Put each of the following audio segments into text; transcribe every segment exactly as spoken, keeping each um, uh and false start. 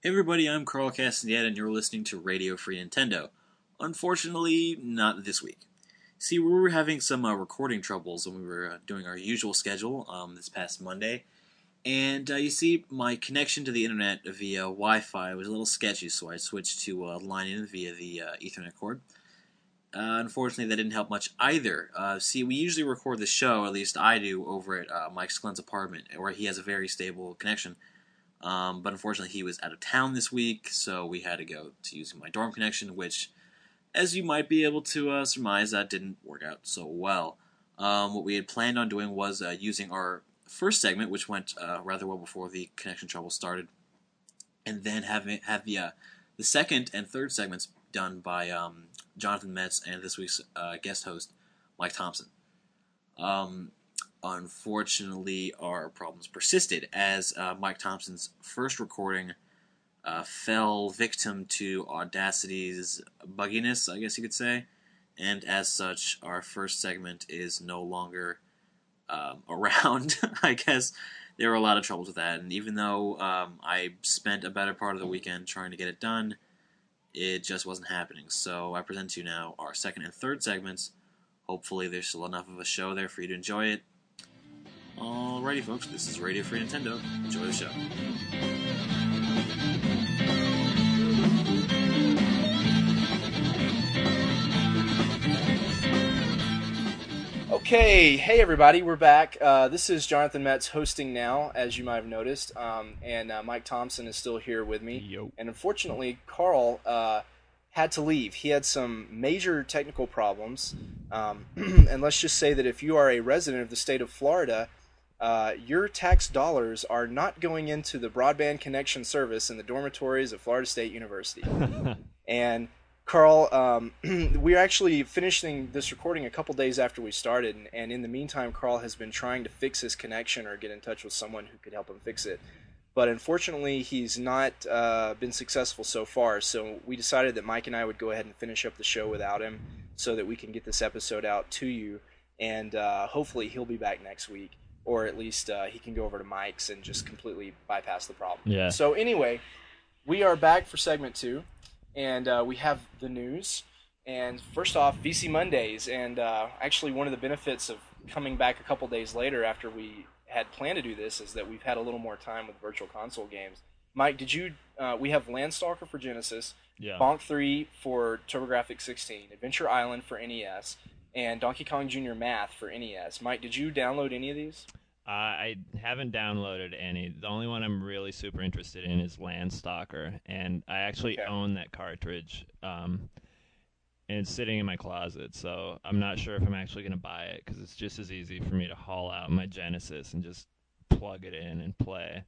Hey everybody, I'm Carl Castaneda, and you're listening to Radio Free Nintendo. Unfortunately, not this week. See, we were having some uh, recording troubles when we were uh, doing our usual schedule um, this past Monday, and uh, you see, my connection to the internet via Wi-Fi was a little sketchy, so I switched to uh, line in via the uh, Ethernet cord. Uh, unfortunately, that didn't help much either. Uh, see, we usually record the show, at least I do, over at uh, Mike Sklen's apartment, where he has a very stable connection. Um, but unfortunately, he was out of town this week, so we had to go to using my dorm connection, which, as you might be able to uh, surmise, that didn't work out so well. Um, what we had planned on doing was uh, using our first segment, which went uh, rather well before the connection trouble started, and then having have the uh, the second and third segments done by um, Jonathan Metz and this week's uh, guest host, Mike Thompson. Um, Unfortunately, our problems persisted as uh, Mike Thompson's first recording uh, fell victim to Audacity's bugginess, I guess you could say, and as such, our first segment is no longer um, around. I guess there were a lot of troubles with that, and even though um, I spent a better part of the weekend trying to get it done, it just wasn't happening. So I present to you now our second and third segments. Hopefully there's still enough of a show there for you to enjoy it. Alrighty, folks, this is Radio Free Nintendo. Enjoy the show. Okay, hey everybody, we're back. Uh, this is Jonathan Metz hosting now, as you might have noticed, um, and uh, Mike Thompson is still here with me. Yo. And unfortunately, Carl uh, had to leave. He had some major technical problems, um, and let's just say that if you are a resident of the state of Florida, Uh, your tax dollars are not going into the broadband connection service in the dormitories of Florida State University. And Carl, um, we're actually finishing this recording a couple days after we started, and, and in the meantime, Carl has been trying to fix his connection or get in touch with someone who could help him fix it. But unfortunately, he's not uh, been successful so far, so we decided that Mike and I would go ahead and finish up the show without him so that we can get this episode out to you, and uh, hopefully he'll be back next week. Or at least uh, he can go over to Mike's and just completely bypass the problem. Yeah. So anyway, we are back for segment two, and uh, we have the news. And first off, V C Mondays, and uh, actually one of the benefits of coming back a couple days later after we had planned to do this is that we've had a little more time with Virtual Console games. Mike, did you? Uh, we have Landstalker for Genesis, Yeah. Bonk three for TurboGrafx sixteen, Adventure Island for N E S, and Donkey Kong Junior Math for N E S. Mike, did you download any of these? Uh, I haven't downloaded any. The only one I'm really super interested in is Landstalker, and I actually Okay. own that cartridge, um, and it's sitting in my closet, so I'm not sure if I'm actually going to buy it, because it's just as easy for me to haul out my Genesis and just plug it in and play.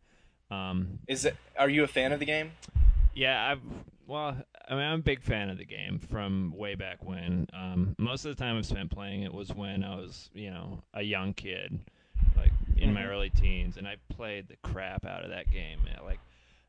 Um, Is it? Are you a fan of the game? Yeah, I've well, I mean, I'm a big fan of the game from way back when. Um, most of the time I've spent playing it was when I was, you know, a young kid, like in my Mhm. early teens, and I played the crap out of that game. Man. Like,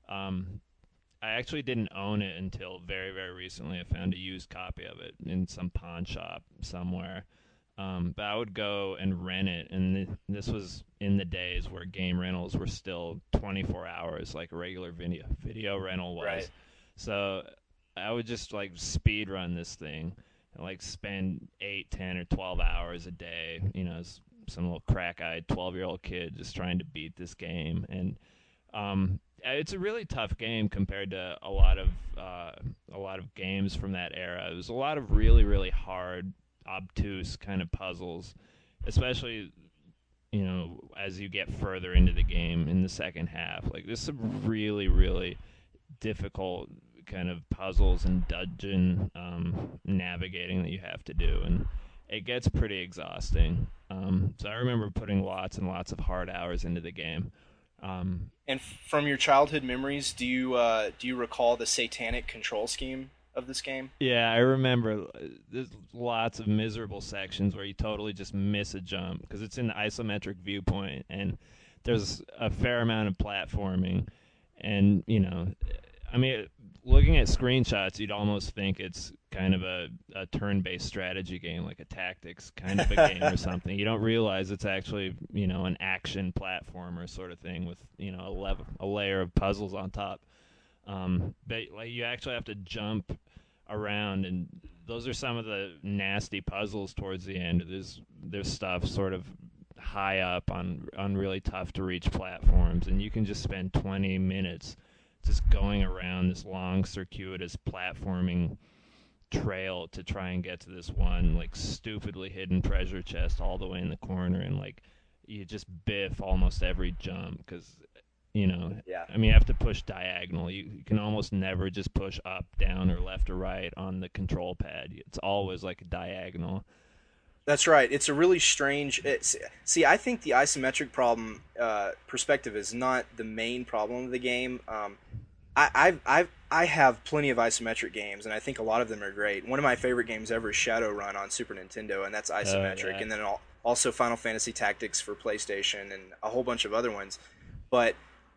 um, I actually didn't own it until very, very recently. I found a used copy of it in some pawn shop somewhere. Um, but I would go and rent it, and th- this was in the days where game rentals were still twenty-four hours, like a regular video video rental was. Right. So I would just like speed run this thing, and like spend eight, ten, or twelve hours a day. You know, as some little crack-eyed twelve-year-old kid just trying to beat this game, and um, it's a really tough game compared to a lot of uh, a lot of games from that era. It was a lot of really, really hard, obtuse kind of puzzles, especially, you know, as you get further into the game in the second half. Like, there's some really, really difficult kind of puzzles and dungeon um, navigating that you have to do, and it gets pretty exhausting. Um, so I remember putting lots and lots of hard hours into the game. Um, And f- from your childhood memories, do you uh, do you recall the satanic control scheme of this game? Yeah, I remember uh, there's lots of miserable sections where you totally just miss a jump because it's in the isometric viewpoint, and there's a fair amount of platforming. And, you know, I mean, looking at screenshots, you'd almost think it's kind of a, a turn-based strategy game, like a tactics kind of a game or something. You don't realize it's actually, you know, an action platformer sort of thing with, you know, a, level, a layer of puzzles on top. Um, but like you actually have to jump around, and those are some of the nasty puzzles towards the end. There's there's stuff sort of high up on on really tough to reach platforms, and you can just spend twenty minutes just going around this long circuitous platforming trail to try and get to this one like stupidly hidden treasure chest all the way in the corner, and like you just biff almost every jump because you know Yeah. I mean you have to push diagonal. You, you can almost never just push up, down, or left or right on the control pad. It's always like a diagonal. That's right. It's a really strange. It's, see, I think the isometric problem uh, perspective is not the main problem of the game. Um, I, I've, I've, I have plenty of isometric games, and I think a lot of them are great. One of my favorite games ever is Shadowrun on Super Nintendo, and that's isometric. yeah. And then also Final Fantasy Tactics for PlayStation, and a whole bunch of other ones. But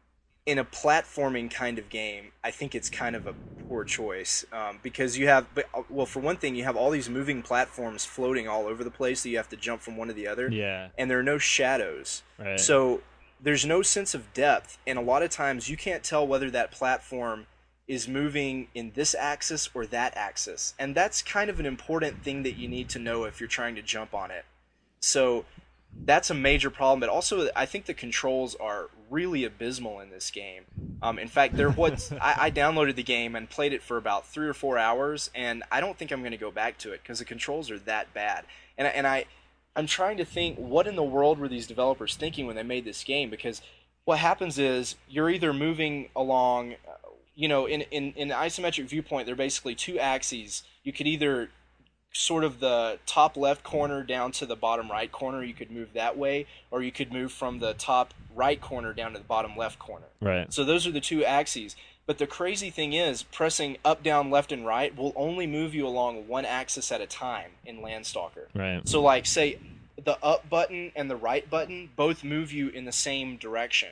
in a platforming kind of game, I think it's kind of a poor choice um, because you have, well, for one thing, you have all these moving platforms floating all over the place that you have to jump from one to the other, Yeah. and there are no shadows, Right. so there's no sense of depth, and a lot of times you can't tell whether that platform is moving in this axis or that axis, and that's kind of an important thing that you need to know if you're trying to jump on it. So that's a major problem, but also I think the controls are really abysmal in this game. Um, in fact, they're what I, I downloaded the game and played it for about three or four hours, and I don't think I'm going to go back to it because the controls are that bad. And and I I'm trying to think what in the world were these developers thinking when they made this game, because what happens is you're either moving along, you know, in in in isometric viewpoint, there are basically two axes. You could either sort of the top left corner down to the bottom right corner, you could move that way, or you could move from the top right corner down to the bottom left corner. Right. So those are the two axes. But the crazy thing is, pressing up, down, left, and right will only move you along one axis at a time in Landstalker. Right. So like, say, the up button and the right button both move you in the same direction.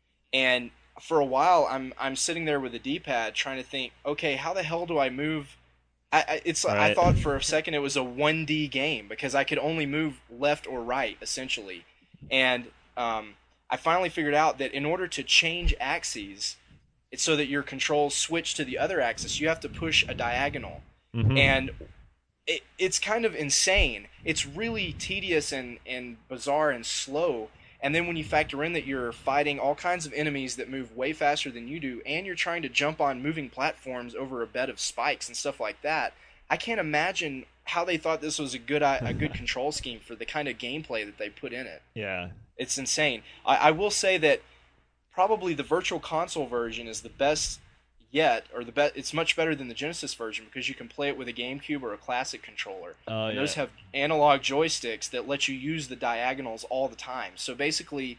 And for a while, I'm I'm sitting there with the D-pad trying to think, okay, how the hell do I move? I, I it's Right. I thought for a second it was a one D game because I could only move left or right essentially, and um, I finally figured out that in order to change axes, it's so that your controls switch to the other axis, you have to push a diagonal, Mhm. and it, it's kind of insane. It's really tedious and and bizarre and slow. And then when you factor in that you're fighting all kinds of enemies that move way faster than you do, and you're trying to jump on moving platforms over a bed of spikes and stuff like that, I can't imagine how they thought this was a good a good control scheme for the kind of gameplay that they put in it. Yeah. It's insane. I, I will say that probably the Virtual Console version is the best yet, or the best. It's much better than the Genesis version because you can play it with a GameCube or a Classic controller. Oh, and yeah. those have analog joysticks that let you use the diagonals all the time. So basically,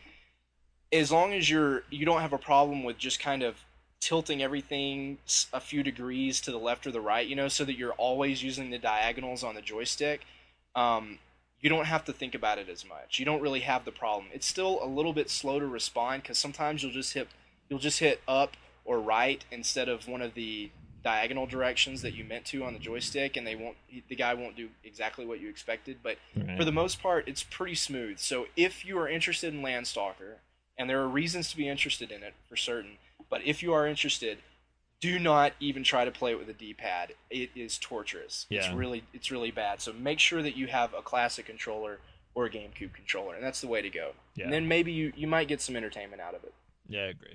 as long as you're you don't have a problem with just kind of tilting everything s- a few degrees to the left or the right, you know, so that you're always using the diagonals on the joystick, um, you don't have to think about it as much. You don't really have the problem. It's still a little bit slow to respond because sometimes you'll just hit you'll just hit up or right instead of one of the diagonal directions that you meant to on the joystick, and they won't the guy won't do exactly what you expected. But Right. for the most part, it's pretty smooth. So if you are interested in Landstalker, and there are reasons to be interested in it for certain, but if you are interested, do not even try to play it with a D-pad. It is torturous. It's Yeah. really it's really bad. So make sure that you have a Classic controller or a GameCube controller, and that's the way to go. Yeah. And then maybe you, you might get some entertainment out of it. Yeah, agreed.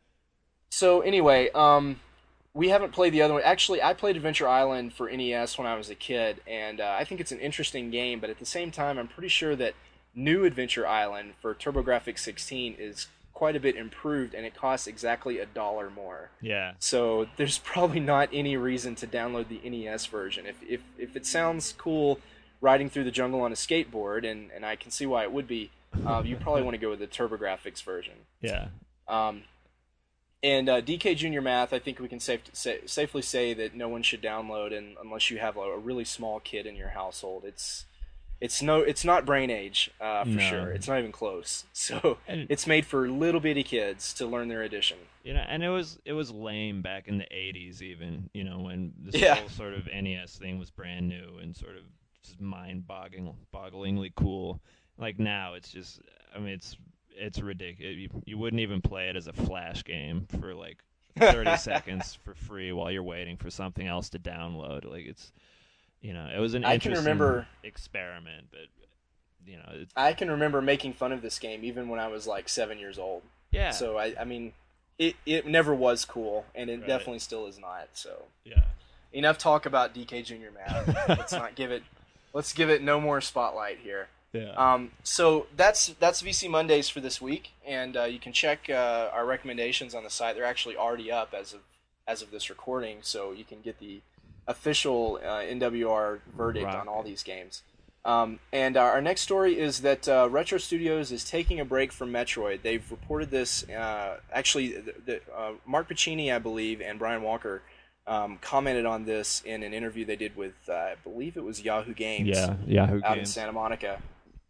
So anyway, um, we haven't played the other one. Actually, I played Adventure Island for N E S when I was a kid, and uh, I think it's an interesting game. But at the same time, I'm pretty sure that new Adventure Island for TurboGrafx sixteen is quite a bit improved, and it costs exactly a dollar more. Yeah. So there's probably not any reason to download the N E S version. If if if it sounds cool riding through the jungle on a skateboard, and, and I can see why it would be, uh, you probably want to go with the TurboGrafx version. Yeah. Um, and uh, D K Junior Math, I think we can safe say, safely say that no one should download, and unless you have a, a really small kid in your household. It's it's no it's not Brain Age uh, for No. sure. It's not even close. So And- it's made for little bitty kids to learn their addition. You know, and it was it was lame back in the eighties, even, you know, when this Yeah. whole sort of N E S thing was brand new and sort of just mind-boggling, bogglingly cool. Like now, it's just, I mean, it's it's ridiculous. You, you wouldn't even play it as a flash game for like thirty seconds for free while you're waiting for something else to download. Like it's, you know, it was an I can interesting remember experiment, but you know, it's, I can remember making fun of this game even when I was like seven years old. yeah. So I, I mean, it it never was cool, and it Right. definitely still is not. So yeah. enough talk about D K Junior Math. Let's not give it. Let's give it no more spotlight here. Yeah. Um, so that's that's V C Mondays for this week, and uh, you can check uh, our recommendations on the site. They're actually already up as of as of this recording, so you can get the official uh, N W R verdict Rock. on all these games. Um, and our next story is that uh, Retro Studios is taking a break from Metroid. They've reported this. Uh, actually, the, the, uh, Mark Pacini, I believe, and Brian Walker um, commented on this in an interview they did with, uh, I believe it was Yahoo Games. Yeah. Yahoo out in Games. Santa Monica.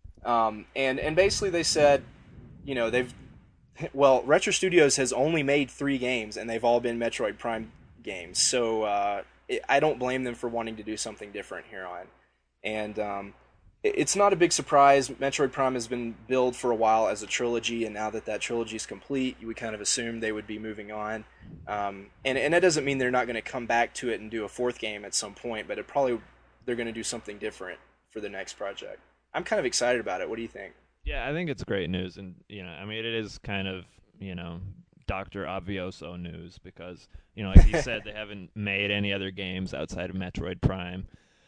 Um, and and basically they said, you know, they've well, Retro Studios has only made three games, and they've all been Metroid Prime games. So uh, it, I don't blame them for wanting to do something different here on. And um, it, it's not a big surprise. Metroid Prime has been billed for a while as a trilogy, and now that that trilogy is complete, we kind of assumed they would be moving on. Um, and and that doesn't mean they're not going to come back to it and do a fourth game at some point, but it probably they're going to do something different for the next project. I'm kind of excited about it. What do you think? Yeah, I think it's great news, and you know, I mean, it is kind of, you know, Doctor Obvioso news because, you know, like you said, they haven't made any other games outside of Metroid Prime.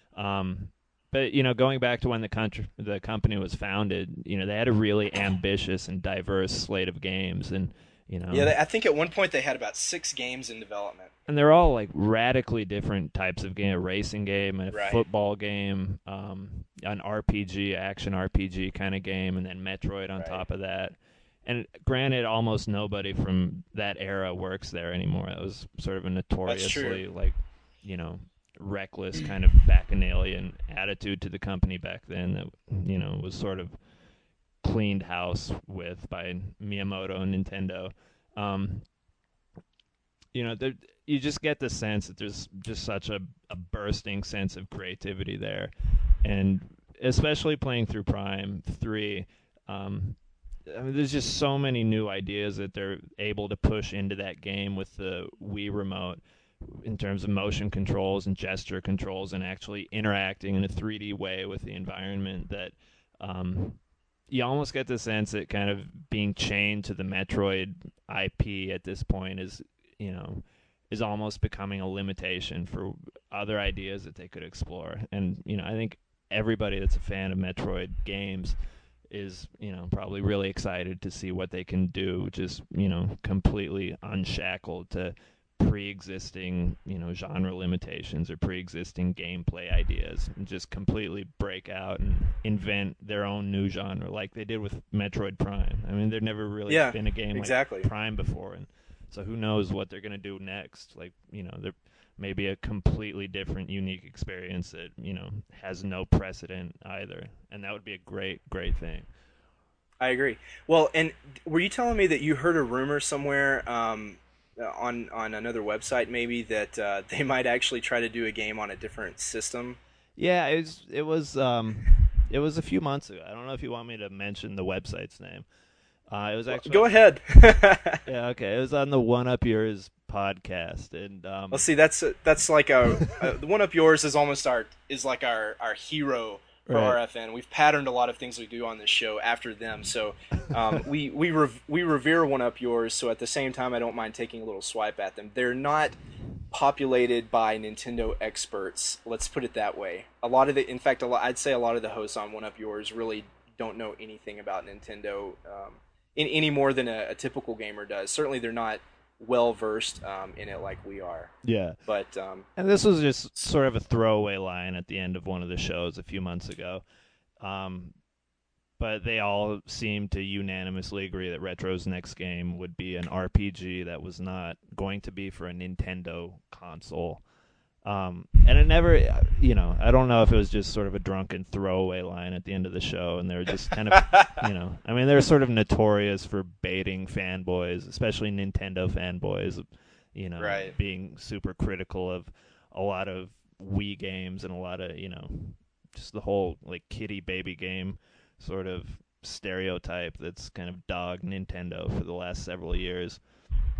Um, but you know, going back to when the country, the company was founded, you know, they had a really ambitious and diverse slate of games, and you know, Yeah, they, I think at one point they had about six games in development. and they're all like radically different types of game: a racing game, a Right. football game, um, an R P G, action R P G kind of game, and then Metroid on Right. top of that. And granted, almost nobody from that era works there anymore. It was sort of a notoriously like, you know, reckless kind of bacchanalian attitude to the company back then that, you know, was sort of cleaned house with by Miyamoto and Nintendo. Um, you know, there, you just get the sense that there's just such a, a bursting sense of creativity there. And especially playing through Prime three, um, I mean, there's just so many new ideas that they're able to push into that game with the Wii Remote in terms of motion controls and gesture controls and actually interacting in a three D way with the environment that um, you almost get the sense that kind of being chained to the Metroid I P at this point is, you know, is almost becoming a limitation for other ideas that they could explore. And, you know, I think everybody that's a fan of Metroid games is, you know, probably really excited to see what they can do, just, you know, completely unshackled to pre-existing, you know, genre limitations or pre-existing gameplay ideas, and just completely break out and invent their own new genre like they did with Metroid Prime. I mean, there'd never really Yeah, been a game exactly. like Prime before, and so who knows what they're going to do next. Like, you know, there may be a completely different, unique experience that, you know, has no precedent either, and that would be a great, great thing. I agree. Well, and were you telling me that you heard a rumor somewhere um, on on another website maybe that uh, they might actually try to do a game on a different system? Yeah, it was it was um it was a few months ago. I don't know if you want me to mention the website's name. Uh, it was actually Go ahead. Yeah, okay. It was on the One Up Yours podcast, and um, Well, see, that's that's like a, a the One Up Yours is almost our is like our our hero for Right. R F N. We've patterned a lot of things we do on this show after them, so um, we we rev- we revere One Up Yours. So at the same time, I don't mind taking a little swipe at them. They're not populated by Nintendo experts. Let's put it that way. A lot of the, in fact, a lot, I'd say a lot of the hosts on One Up Yours really don't know anything about Nintendo um, in any more than a, a typical gamer does. Certainly, they're not well versed um, in it like we are. yeah. But um, And this was just sort of a throwaway line at the end of one of the shows a few months ago. Um, but they all seemed to unanimously agree that Retro's next game would be an R P G that was not going to be for a Nintendo console. Um, and it never, you know, I don't know if it was just sort of a drunken throwaway line at the end of the show, and they were just kind of, you know, I mean, they're sort of notorious for baiting fanboys, especially Nintendo fanboys, you know, Right. being super critical of a lot of Wii games and a lot of, you know, just the whole, like, kitty baby game sort of stereotype that's kind of dogged Nintendo for the last several years.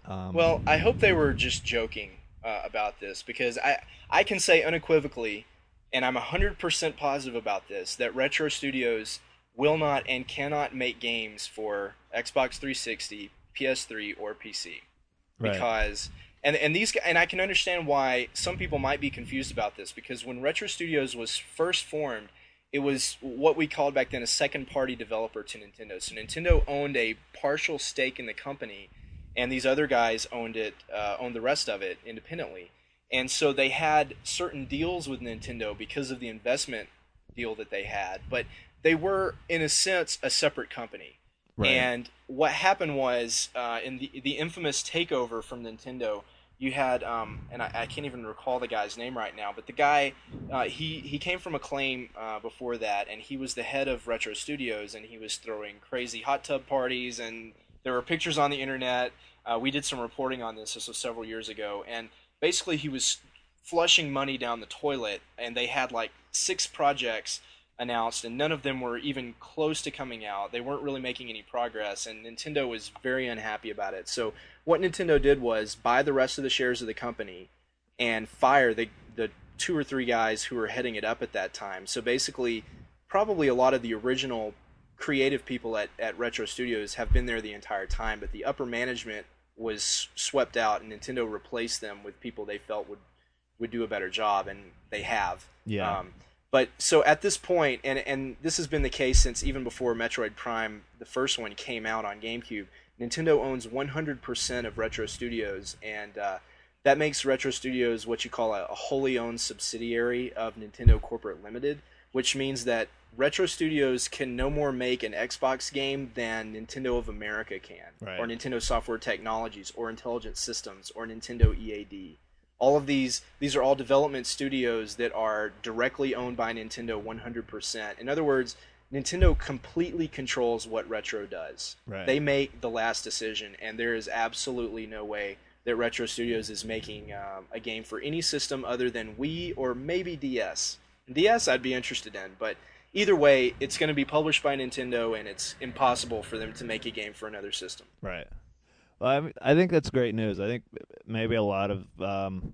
Um, Well, I hope they were just joking uh, about this because I I can say unequivocally, and I'm one hundred percent positive about this, that Retro Studios will not and cannot make games for Xbox three sixty, P S three, or P C. right. Because and and these and I can understand why some people might be confused about this because when Retro Studios was first formed, it was what we called back then a second party developer to Nintendo. So Nintendo owned a partial stake in the company, and these other guys owned it, uh, owned the rest of it independently. And so they had certain deals with Nintendo because of the investment deal that they had, but they were in a sense a separate company. Right. And what happened was uh, in the the infamous takeover from Nintendo, you had um, and I, I can't even recall the guy's name right now, but the guy uh, he he came from Acclaim uh, before that, and he was the head of Retro Studios, and he was throwing crazy hot tub parties, and there were pictures on the internet. Uh, we did some reporting on this. This was several years ago, and basically he was flushing money down the toilet, and they had like six projects announced, and none of them were even close to coming out. They weren't really making any progress, and Nintendo was very unhappy about it. So what Nintendo did was buy the rest of the shares of the company and fire the the two or three guys who were heading it up at that time. So basically, probably a lot of the original creative people at, at Retro Studios have been there the entire time, but the upper management was swept out, and Nintendo replaced them with people they felt would, would do a better job, and they have. Yeah. Um, But so at this point, and and this has been the case since even before Metroid Prime, the first one, came out on GameCube, Nintendo owns one hundred percent of Retro Studios, and uh, that makes Retro Studios what you call a, a wholly owned subsidiary of Nintendo Corporate Limited, which means that Retro Studios can no more make an Xbox game than Nintendo of America can, Right. or Nintendo Software Technologies, or Intelligent Systems, or Nintendo E A D. All of these, these are all development studios that are directly owned by Nintendo one hundred percent. In other words, Nintendo completely controls what Retro does. Right. They make the last decision, and there is absolutely no way that Retro Studios is making um, a game for any system other than Wii or maybe D S. D S I'd be interested in, but either way, it's going to be published by Nintendo, and it's impossible for them to make a game for another system. Right. Well, I, mean, I think that's great news. I think maybe a lot of um,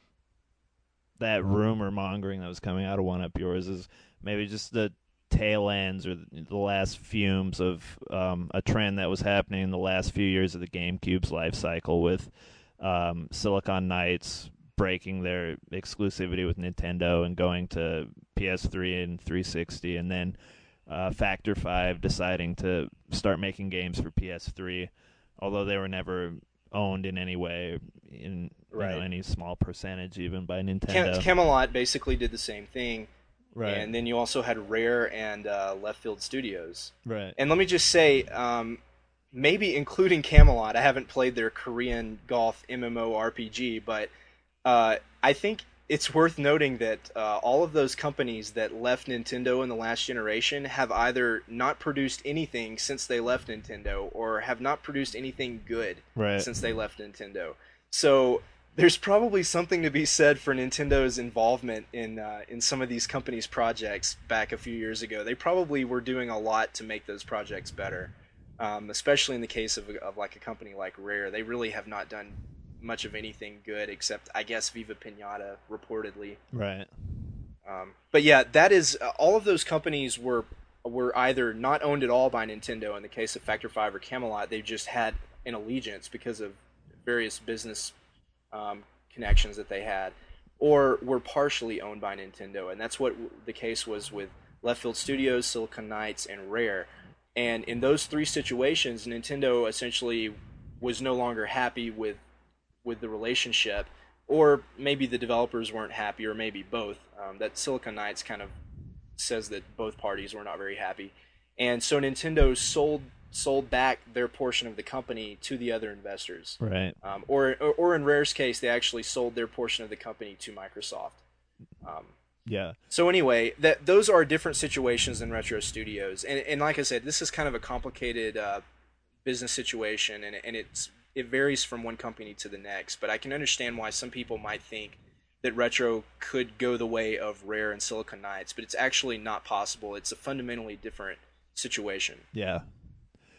that rumor mongering that was coming out of One Up Yours is maybe just the tail ends or the last fumes of um, a trend that was happening in the last few years of the GameCube's life cycle with um, Silicon Knights breaking their exclusivity with Nintendo and going to P S three and three sixty, and then uh, Factor five deciding to start making games for P S three. Although they were never owned in any way, in Right. you know, any small percentage even by Cam- Nintendo. Camelot basically did the same thing. Right. And then you also had Rare and uh, Left Field Studios. Right. And let me just say, um, maybe including Camelot, I haven't played their Korean golf MMORPG, but uh, I think it's worth noting that uh, all of those companies that left Nintendo in the last generation have either not produced anything since they left Nintendo or have not produced anything good Right. since they left Nintendo. So there's probably something to be said for Nintendo's involvement in uh, in some of these companies' projects back a few years ago. They probably were doing a lot to make those projects better, um, especially in the case of, of like a company like Rare. They really have not done much of anything good except, I guess, Viva Pinata, reportedly. Right. Um, but yeah, that is uh, all of those companies were were either not owned at all by Nintendo in the case of Factor Five or Camelot. They just had an allegiance because of various business um, connections that they had, or were partially owned by Nintendo, and that's what w- the case was with Left Field Studios, Silicon Knights, and Rare. And in those three situations, Nintendo essentially was no longer happy with with the relationship, or maybe the developers weren't happy, or maybe both. Um, that Silicon Knights kind of says that both parties were not very happy, and so Nintendo sold sold back their portion of the company to the other investors. Right. Um, or, or or in Rare's case, they actually sold their portion of the company to Microsoft. Um, Yeah. so anyway, that those are different situations than Retro Studios, and and like I said, this is kind of a complicated uh, business situation, and and it's it varies from one company to the next. But I can understand why some people might think that Retro could go the way of Rare and Silicon Knights, but it's actually not possible. It's a fundamentally different situation. Yeah.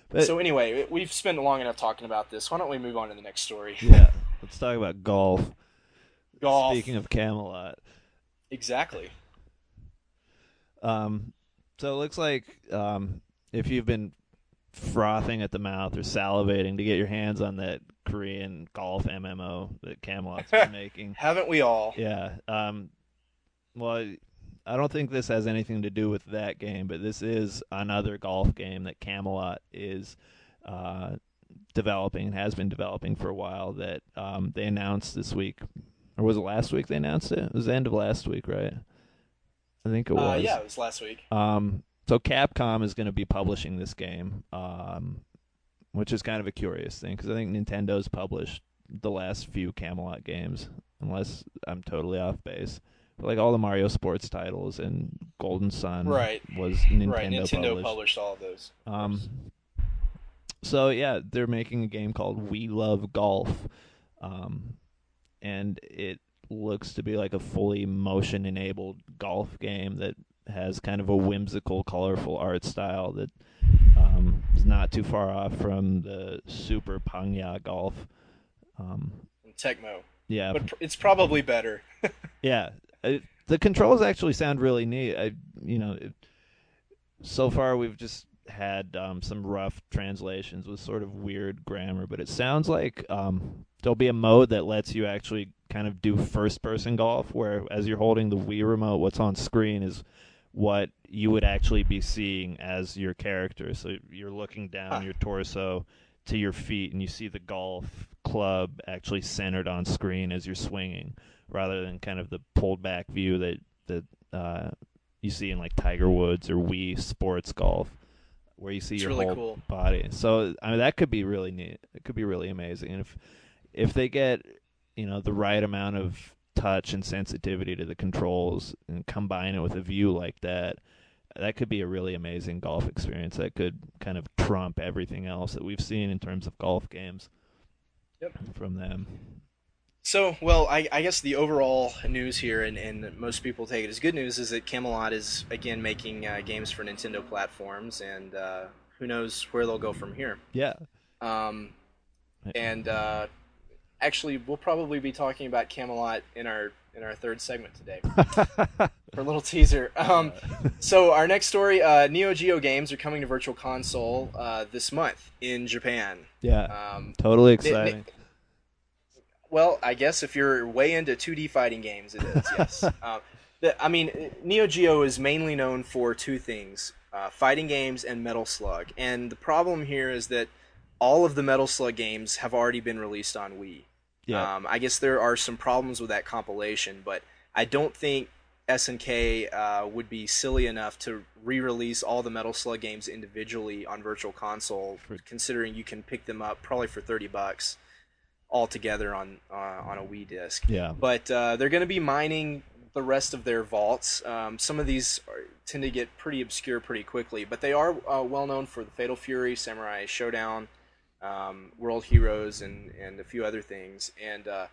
But, so anyway, we've spent long enough talking about this. Why don't we move on to the next story? yeah, let's talk about golf. Golf. Speaking of Camelot. Exactly. Um, so it looks like um, if you've been frothing at the mouth or salivating to get your hands on that Korean golf M M O that Camelot's been making. Haven't we all? Yeah. Um, well, I don't think this has anything to do with that game, but this is another golf game that Camelot is uh, developing and has been developing for a while that um, they announced this week. Or was it last week they announced it? It was the end of last week, right? I think it was. Uh, yeah, it was last week. Um, so Capcom is going to be publishing this game, um, which is kind of a curious thing because I think Nintendo's published the last few Camelot games, unless I'm totally off base. But like all the Mario sports titles and Golden Sun right. was Nintendo, right. Nintendo published. published all of those. Um, so yeah, they're making a game called We Love Golf, um, and it looks to be like a fully motion-enabled golf game that has kind of a whimsical, colorful art style that um, is not too far off from the Super Pangya Golf. Um, Tecmo. Yeah, but it's probably better. yeah, it, the controls actually sound really neat. I, you know, it, so far we've just had um, some rough translations with sort of weird grammar, but it sounds like um, there'll be a mode that lets you actually kind of do first-person golf, where as you're holding the Wii remote, what's on screen is what you would actually be seeing as your character. So you're looking down huh. your torso to your feet, and you see the golf club actually centered on screen as you're swinging, rather than kind of the pulled-back view that that uh, you see in like Tiger Woods or Wii Sports Golf, where you see it's your really whole cool. body. So I mean, that could be really neat. It could be really amazing. And if if they get, you know, the right amount of touch and sensitivity to the controls and combine it with a view like that, that could be a really amazing golf experience that could kind of trump everything else that we've seen in terms of golf games. Yep. From them. So, well, I, I guess the overall news here, and, and most people take it as good news, is that Camelot is, again, making uh, games for Nintendo platforms, and uh, who knows where they'll go from here. Yeah. Um, and uh, actually, we'll probably be talking about Camelot in our in our third segment today. For a little teaser. Um, so our next story, uh, Neo Geo games are coming to Virtual Console uh, this month in Japan. Yeah, um, totally exciting. They, they, well, I guess if you're way into two D fighting games, it is, yes. uh, the, I mean, Neo Geo is mainly known for two things, uh, fighting games and Metal Slug. And the problem here is that all of the Metal Slug games have already been released on Wii. Yeah. Um, I guess there are some problems with that compilation, but I don't think S N K uh, would be silly enough to re-release all the Metal Slug games individually on Virtual Console, for, considering you can pick them up probably for thirty bucks all together on uh, on a Wii disc. Yeah. But uh, they're going to be mining the rest of their vaults. Um, some of these are, tend to get pretty obscure pretty quickly, but they are uh, well known for the Fatal Fury, Samurai Showdown, um, World Heroes, and, and a few other things. And uh,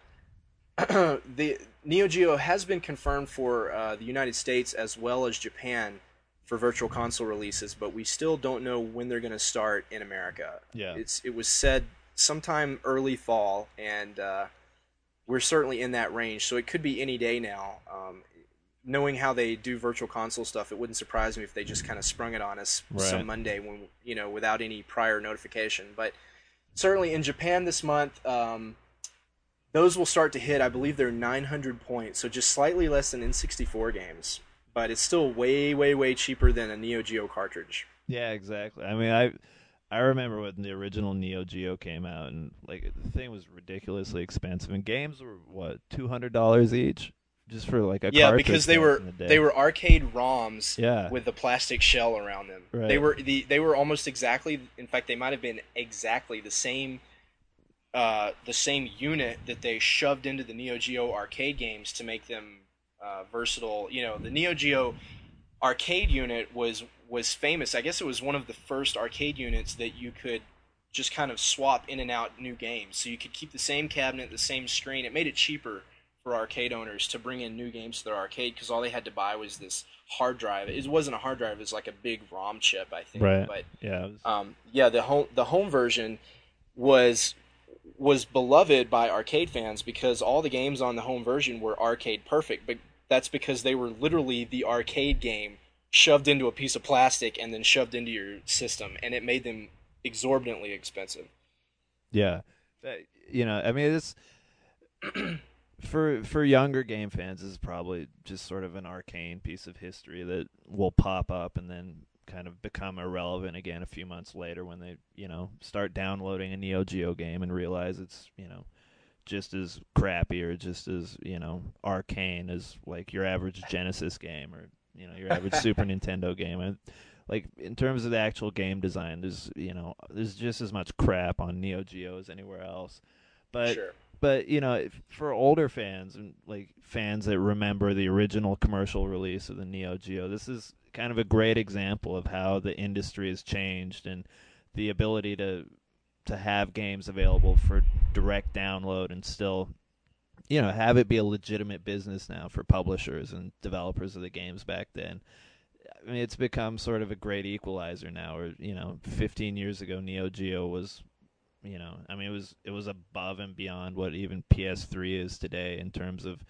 the Neo Geo has been confirmed for uh, the United States as well as Japan for Virtual Console releases, but we still don't know when they're going to start in America. Yeah. It's it was said sometime early fall, and uh, we're certainly in that range, so it could be any day now. Um, knowing how they do Virtual Console stuff, it wouldn't surprise me if they just kind of sprung it on us right. some Monday when you know without any prior notification. But certainly in Japan this month, um, those will start to hit. I believe they're nine hundred points, so just slightly less than N sixty-four games, but it's still way, way, way cheaper than a Neo Geo cartridge. Yeah, exactly. I mean, I I remember when the original Neo Geo came out, and like the thing was ridiculously expensive, and games were what two hundred dollars each, just for like a yeah, cartridge because they were the they were arcade ROMs yeah. with the plastic shell around them. Right. They were the they were almost exactly. In fact, they might have been exactly the same. Uh, the same unit that they shoved into the Neo Geo arcade games to make them uh, versatile. You know, the Neo Geo arcade unit was was famous. I guess it was one of the first arcade units that you could just kind of swap in and out new games. So you could keep the same cabinet, the same screen. It made it cheaper for arcade owners to bring in new games to their arcade because all they had to buy was this hard drive. It wasn't a hard drive; it was like a big ROM chip, I think. Right. But Yeah. It was... um, yeah, the home the home version was was beloved by arcade fans because all the games on the home version were arcade perfect. But that's because they were literally the arcade game shoved into a piece of plastic and then shoved into your system, and it made them exorbitantly expensive. Yeah. That, you know, I mean, it's for for younger game fans, this is probably just sort of an arcane piece of history that will pop up and then kind of become irrelevant again a few months later when they, you know, start downloading a Neo Geo game and realize it's, you know, just as crappy or just as, you know, arcane as like your average Genesis game or, you know, your average Super Nintendo game. And like in terms of the actual game design, there's, you know, there's just as much crap on Neo Geo as anywhere else. But Sure. But, you know, for older fans and, like, fans that remember the original commercial release of the Neo Geo, this is kind of a great example of how the industry has changed and the ability to to have games available for direct download and still, you know, have it be a legitimate business now for publishers and developers of the games back then. I mean, it's become sort of a great equalizer now. Or, you know, fifteen years ago, Neo Geo was... You know, I mean, it was it was above and beyond what even P S three is today in terms of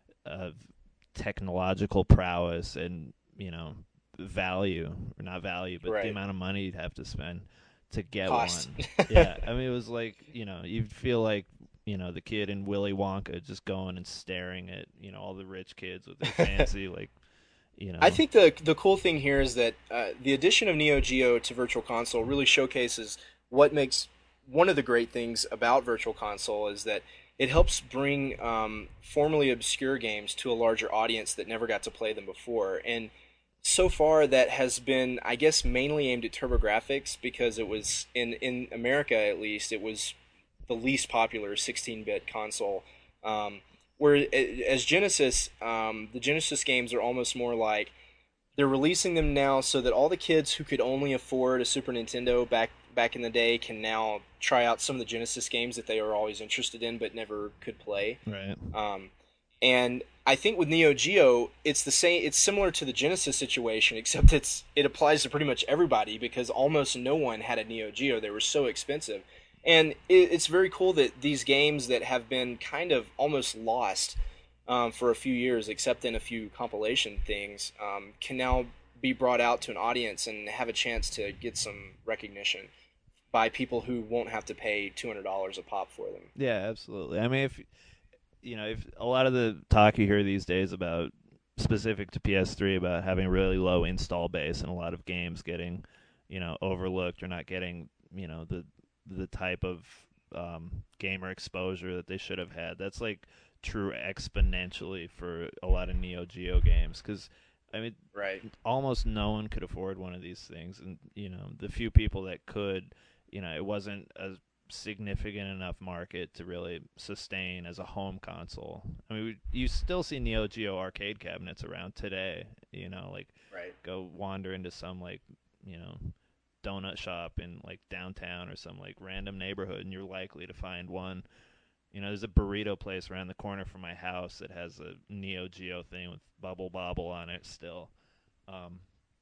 of technological prowess and, you know, value, or not value, but Right. the amount of money you'd have to spend to get Cost. one. Yeah, I mean, it was like, you know, you'd feel like, you know, the kid in Willy Wonka just going and staring at, you know, all the rich kids with their fancy, like, you know. I think the the cool thing here is that uh, the addition of Neo Geo to Virtual Console really showcases what makes one of the great things about Virtual Console is that it helps bring um, formerly obscure games to a larger audience that never got to play them before. And so far, that has been, I guess, mainly aimed at TurboGrafx because it was, in, in America at least, it was the least popular sixteen-bit console. Um, where as Genesis, um, the Genesis games are almost more like they're releasing them now so that all the kids who could only afford a Super Nintendo back back in the day can now try out some of the Genesis games that they were always interested in but never could play. Right. Um, and I think with Neo Geo, it's the same. It's similar to the Genesis situation, except it's it applies to pretty much everybody because almost no one had a Neo Geo. They were so expensive, and it, it's very cool that these games that have been kind of almost lost um, for a few years, except in a few compilation things, um, can now be brought out to an audience and have a chance to get some recognition by people who won't have to pay two hundred dollars a pop for them. Yeah, absolutely. I mean, if you know, if a lot of the talk you hear these days about specific to P S three about having really low install base and a lot of games getting, you know, overlooked or not getting, you know, the the type of um, gamer exposure that they should have had. That's like true exponentially for a lot of Neo Geo games because I mean, right. almost no one could afford one of these things, and you know, the few people that could, you know, it wasn't a significant enough market to really sustain as a home console. I mean, we, you still see Neo Geo arcade cabinets around today. You know, like Right. go wander into some like, you know, donut shop in like downtown or some like random neighborhood, and you're likely to find one. You know, there's a burrito place around the corner from my house that has a Neo Geo thing with Bubble Bobble on it still. Um,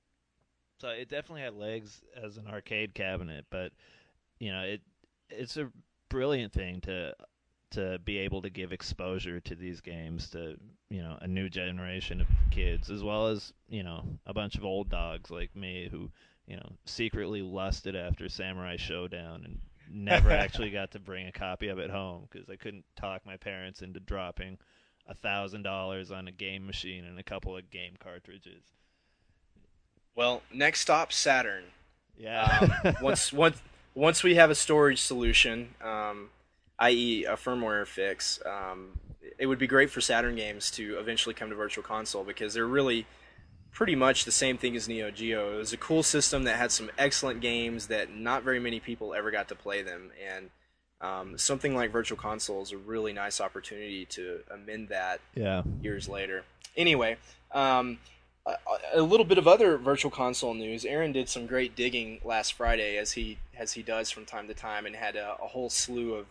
so it definitely had legs as an arcade cabinet, but you know, it it's a brilliant thing to to be able to give exposure to these games to, you know, a new generation of kids, as well as, you know, a bunch of old dogs like me who, you know, secretly lusted after Samurai Showdown and never actually got to bring a copy of it home because I couldn't talk my parents into dropping a thousand dollars on a game machine and a couple of game cartridges. Well, next stop, Saturn. Yeah. Um, once once once we have a storage solution, um, that is a firmware fix, um, it would be great for Saturn games to eventually come to Virtual Console because they're really pretty much the same thing as Neo Geo. It was a cool system that had some excellent games that not very many people ever got to play them, and um, something like Virtual Console is a really nice opportunity to amend that Yeah. years later. Anyway, um, a, a little bit of other Virtual Console news. Aaron did some great digging last Friday, as he as he does from time to time, and had a, a whole slew of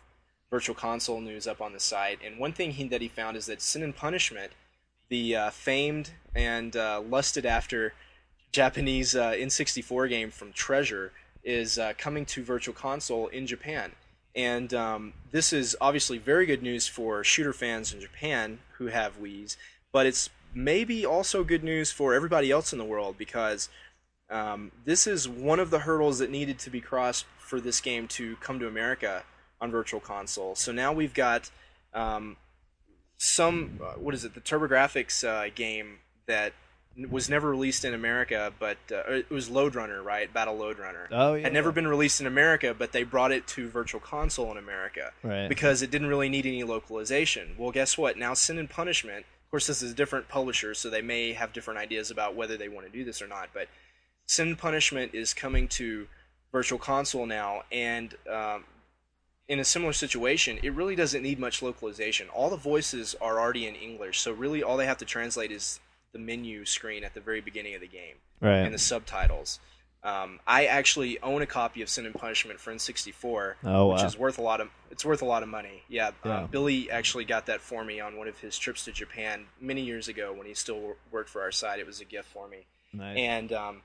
Virtual Console news up on the site, and one thing he, that he found is that Sin and Punishment, the uh, famed and uh, lusted after Japanese uh, N sixty-four game from Treasure, is uh, coming to Virtual Console in Japan. And um, this is obviously very good news for shooter fans in Japan who have Wiis, but it's maybe also good news for everybody else in the world, because um, this is one of the hurdles that needed to be crossed for this game to come to America on Virtual Console. So now we've got um, some, uh, what is it, the TurboGrafx uh, game that was never released in America, but uh, it was Lode Runner, right? Battle Lode Runner. Oh, yeah. Had never been released in America, but they brought it to Virtual Console in America, right, because it didn't really need any localization. Well, guess what? Now Sin and Punishment, of course this is a different publisher, so they may have different ideas about whether they want to do this or not, but Sin and Punishment is coming to Virtual Console now, and um, in a similar situation, it really doesn't need much localization. All the voices are already in English, so really all they have to translate is the menu screen at the very beginning of the game, right, and the subtitles. Um, I actually own a copy of Sin and Punishment for N sixty-four, oh, wow. which is worth a lot of it's worth a lot of money. Yeah, yeah. Uh, Billy actually got that for me on one of his trips to Japan many years ago when he still worked for our site. It was a gift for me, Nice. and um,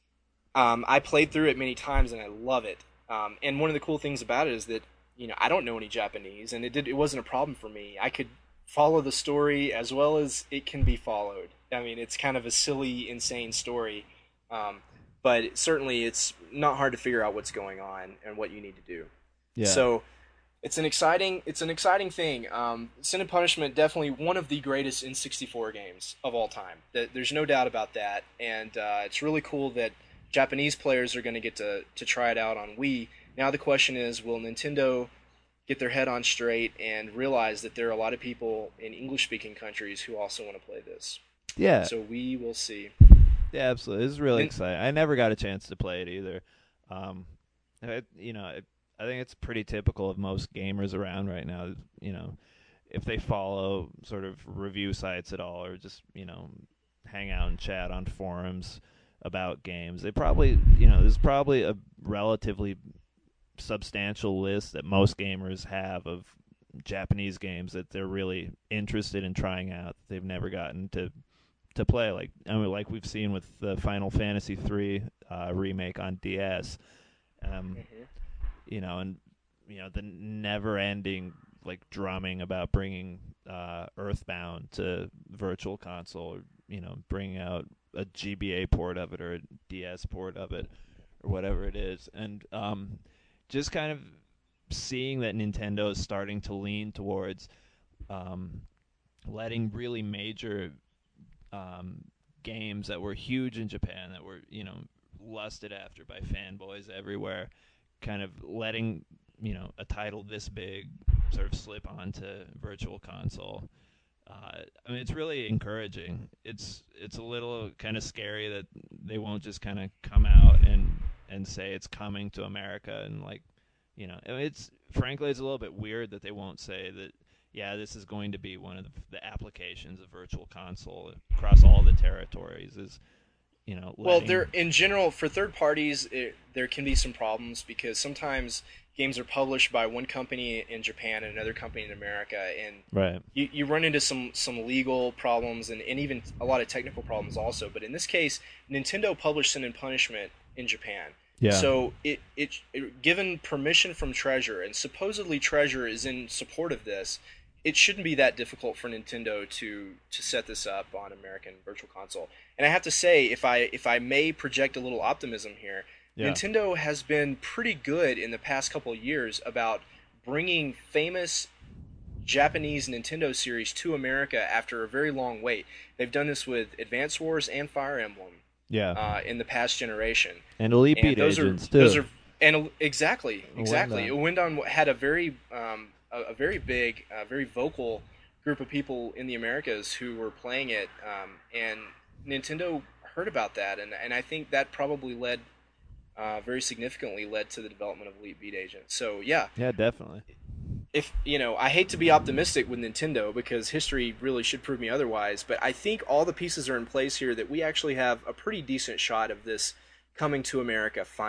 um, I played through it many times and I love it. Um, and one of the cool things about it is that, you know, I don't know any Japanese, and it did it wasn't a problem for me. I could follow the story as well as it can be followed. I mean, it's kind of a silly, insane story, um, but certainly it's not hard to figure out what's going on and what you need to do. Yeah. So it's an exciting it's an exciting thing. Um, Sin and Punishment, definitely one of the greatest N sixty-four games of all time. There's no doubt about that, and uh, it's really cool that Japanese players are going to get to to try it out on Wii. Now the question is, will Nintendo get their head on straight and realize that there are a lot of people in English-speaking countries who also want to play this? Yeah. So we will see. Yeah, absolutely. This is really And- exciting. I never got a chance to play it either. Um, it, you know, it, I think it's pretty typical of most gamers around right now. You know, if they follow sort of review sites at all, or just, you know, hang out and chat on forums about games, they probably, you know, there's probably a relatively substantial list that most gamers have of Japanese games that they're really interested in trying out that they've never gotten to to play. Like I mean, like we've seen with the Final Fantasy three uh, remake on D S. Um, Mhm. You know, and you know the never-ending like drumming about bringing uh, Earthbound to Virtual Console, or, you know, bringing out a G B A port of it or a D S port of it or whatever it is, and um, just kind of seeing that Nintendo is starting to lean towards um, letting really major um, games that were huge in Japan, that were, you know, lusted after by fanboys everywhere, kind of letting, you know, a title this big sort of slip onto Virtual Console. Uh, I mean, it's really encouraging. It's it's a little kind of scary that they won't just kind of come out and, and say it's coming to America, and like, you know, I mean, it's frankly it's a little bit weird that they won't say that, yeah, this is going to be one of the, the applications of Virtual Console across all the territories. Is, you know, Well, letting- there in general for third parties, it, there can be some problems because sometimes games are published by one company in Japan and another company in America, and right, you, you run into some, some legal problems and, and even a lot of technical problems also. But in this case, Nintendo published Sin and Punishment in Japan. yeah, So it, it, it given permission from Treasure, and supposedly Treasure is in support of this, it shouldn't be that difficult for Nintendo to to set this up on American Virtual Console. And I have to say, if I if I may project a little optimism here, yeah, Nintendo has been pretty good in the past couple of years about bringing famous Japanese Nintendo series to America after a very long wait. They've done this with Advance Wars and Fire Emblem yeah, uh, in the past generation. and Elite And Beat those Agents are too. those are and exactly exactly. Uwindon. Uwindon had a very um, a, a very big, uh, very vocal group of people in the Americas who were playing it, um, and Nintendo heard about that, and and I think that probably led uh, very significantly led to the development of Elite Beat Agent. So yeah, yeah, definitely. if you know, I hate to be optimistic with Nintendo because history really should prove me otherwise, but I think all the pieces are in place here that we actually have a pretty decent shot of this coming to America finally.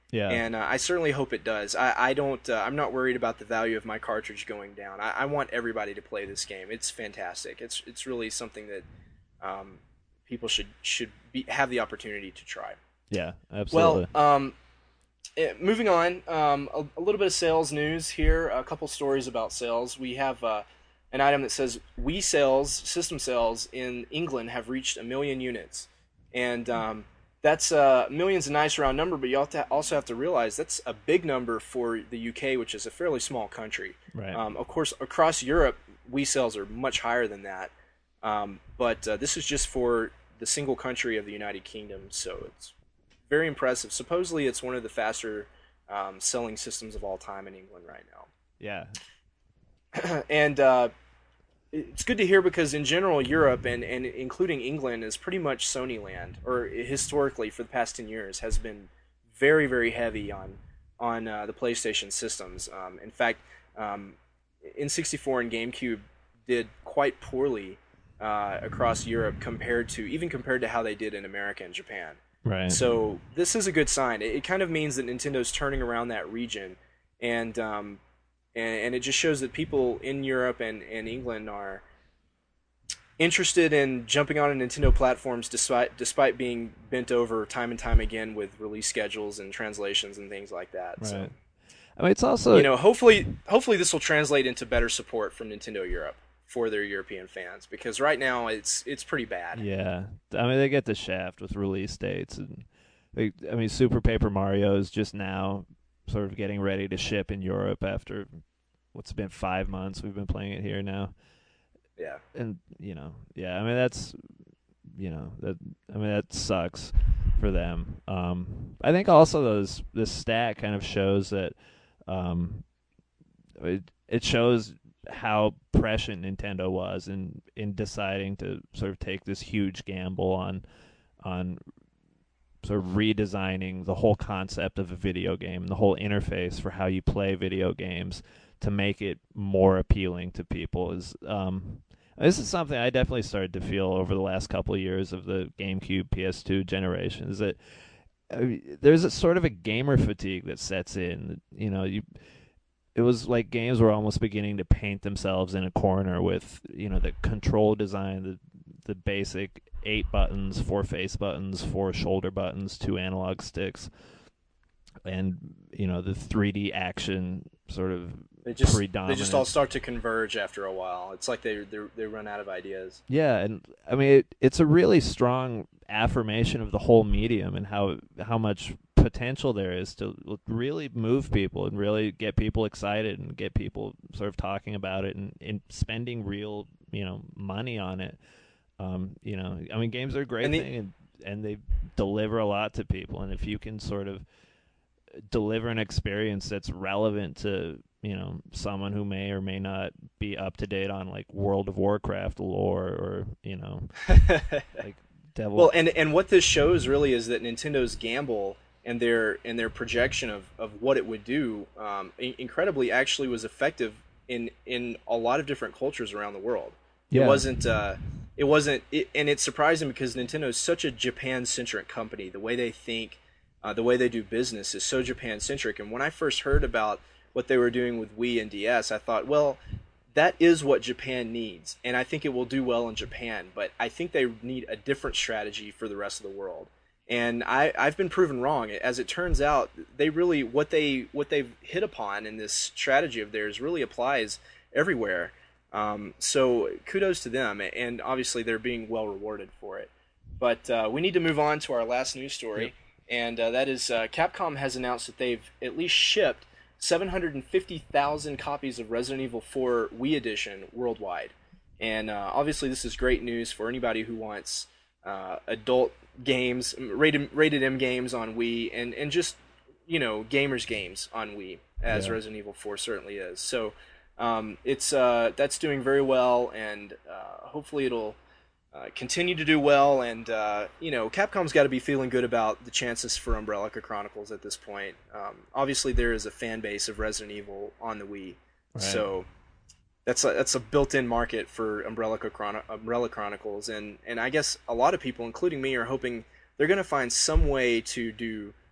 Yeah. And uh, I certainly hope it does. I, I don't. Uh, I'm not worried about the value of my cartridge going down. I, I want everybody to play this game. It's fantastic. It's it's really something that um, people should should be, have the opportunity to try. Yeah, absolutely. Well, um, eh, moving on. Um, a, a little bit of sales news here. A couple stories about sales. We have uh, an item that says Wii sales, system sales in England have reached a million units, and um, That's uh, million's a nice round number, but you have to also have to realize that's a big number for the U K, which is a fairly small country. Right. Um, of course, across Europe, Wii sales are much higher than that. Um, but uh, this is just for the single country of the United Kingdom, so it's very impressive. Supposedly, it's one of the faster um, selling systems of all time in England right now. Yeah. and uh, it's good to hear because in general, Europe and, and including England is pretty much Sony land, or historically for the past ten years has been very, very heavy on on uh, the PlayStation systems. Um, in fact, um, N sixty-four and GameCube did quite poorly uh, across Europe compared to even compared to how they did in America and Japan. Right. So this is a good sign. It, it kind of means that Nintendo's turning around that region, and um, and, and it just shows that people in Europe and, and England are interested in jumping on Nintendo platforms despite despite being bent over time and time again with release schedules and translations and things like that. Right. So, I mean, it's also, you know, hopefully hopefully this will translate into better support from Nintendo Europe for their European fans, because right now it's it's pretty bad. Yeah, I mean, they get the shaft with release dates, and they, I mean, Super Paper Mario is just now sort of getting ready to ship in Europe after what's been five months. We've been playing it here now. Yeah. And you know, yeah, I mean that's, you know, that I mean that sucks for them. Um, I think also those this stat kind of shows that, um, it it shows how prescient Nintendo was in in deciding to sort of take this huge gamble on on sort of redesigning the whole concept of a video game, the whole interface for how you play video games to make it more appealing to people. Is um this is something I definitely started to feel over the last couple of years of the GameCube, P S two generation, is that I mean, there's a sort of a gamer fatigue that sets in. You know, you it was like games were almost beginning to paint themselves in a corner with, you know, the control design, the the basic eight buttons, four face buttons, four shoulder buttons, two analog sticks, and, you know, the three D action sort of They just predominant. they just all start to converge after a while. It's like they they they run out of ideas. Yeah, and I mean it, it's a really strong affirmation of the whole medium and how how much potential there is to really move people and really get people excited and get people sort of talking about it and, and spending real, you know, money on it. Um, you know, I mean, games are a great And the- thing, and, and they deliver a lot to people. And if you can sort of deliver an experience that's relevant to, you know, someone who may or may not be up to date on like World of Warcraft lore, or, you know, like Devil. Well, and and what this shows really is that Nintendo's gamble and their and their projection of, of what it would do, um, in- incredibly actually was effective in in a lot of different cultures around the world. Yeah. It wasn't. Uh, it wasn't. It, and it's surprising because Nintendo is such a Japan-centric company. The way they think, uh, the way they do business is so Japan-centric. And when I first heard about what they were doing with Wii and D S, I thought, well, that is what Japan needs, and I think it will do well in Japan. But I think they need a different strategy for the rest of the world. And I, I've been proven wrong. As it turns out, they really what they what they've hit upon in this strategy of theirs really applies everywhere. Um, so kudos to them, and obviously they're being well rewarded for it. But uh, we need to move on to our last news story, Yep. and uh, that is uh, Capcom has announced that they've at least shipped seven hundred fifty thousand copies of Resident Evil four Wii Edition worldwide. And uh, obviously this is great news for anybody who wants uh, adult games, rated, rated M games on Wii, and, and just, you know, gamers games on Wii, as Yeah. Resident Evil four certainly is. So um, it's uh, that's doing very well, and uh, hopefully it'll uh, continue to do well. And, uh, you know, Capcom's got to be feeling good about the chances for Umbrella Chronicles at this point. Um, obviously there is a fan base of Resident Evil on the Wii, Right. so that's a, that's a built-in market for Umbrella, Chron- Umbrella Chronicles, and, and I guess a lot of people, including me, are hoping they're going to find some way to do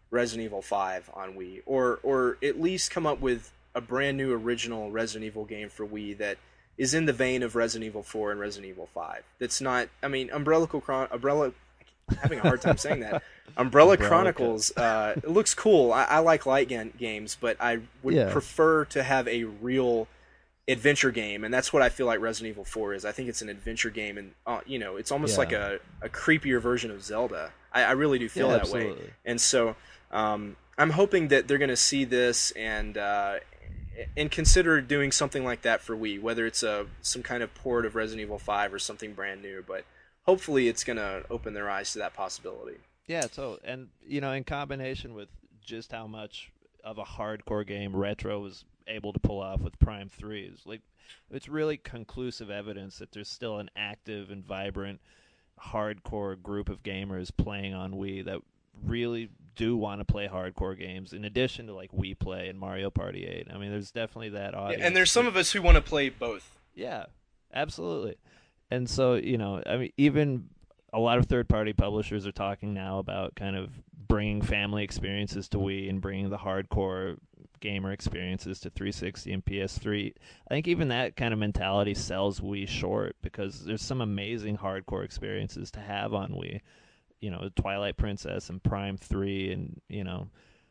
Resident Evil five on Wii, or or at least come up with a brand new original Resident Evil game for Wii that is in the vein of Resident Evil four and Resident Evil five. That's not, I mean, Umbrella Chron- Umbrella. I'm having a hard time saying that. Umbrella, Umbrella Chronicles. Uh, it looks cool. I, I like light ga- games, but I would yeah. prefer to have a real adventure game, and that's what I feel like Resident Evil four is. I think it's an adventure game, and uh, you know, it's almost yeah. like a, a creepier version of Zelda. I, I really do feel yeah, that absolutely. way, and so um, I'm hoping that they're going to see this and uh, and consider doing something like that for Wii, whether it's a some kind of port of Resident Evil five or something brand new. But hopefully, it's going to open their eyes to that possibility. Yeah, so and you know, in combination with just how much of a hardcore game Retro was able to pull off with Prime three, is like it's really conclusive evidence that there's still an active and vibrant hardcore group of gamers playing on Wii that really do want to play hardcore games in addition to like Wii Play and Mario Party eight. I mean, there's definitely that audience. And there's some of us who want to play both. Yeah, absolutely. And so, you know, I mean, even a lot of third-party publishers are talking now about kind of bringing family experiences to Wii and bringing the hardcore gamer experiences to three sixty and P S three. I think even that kind of mentality sells Wii short because there's some amazing hardcore experiences to have on Wii. You know, Twilight Princess and Prime three and, you know,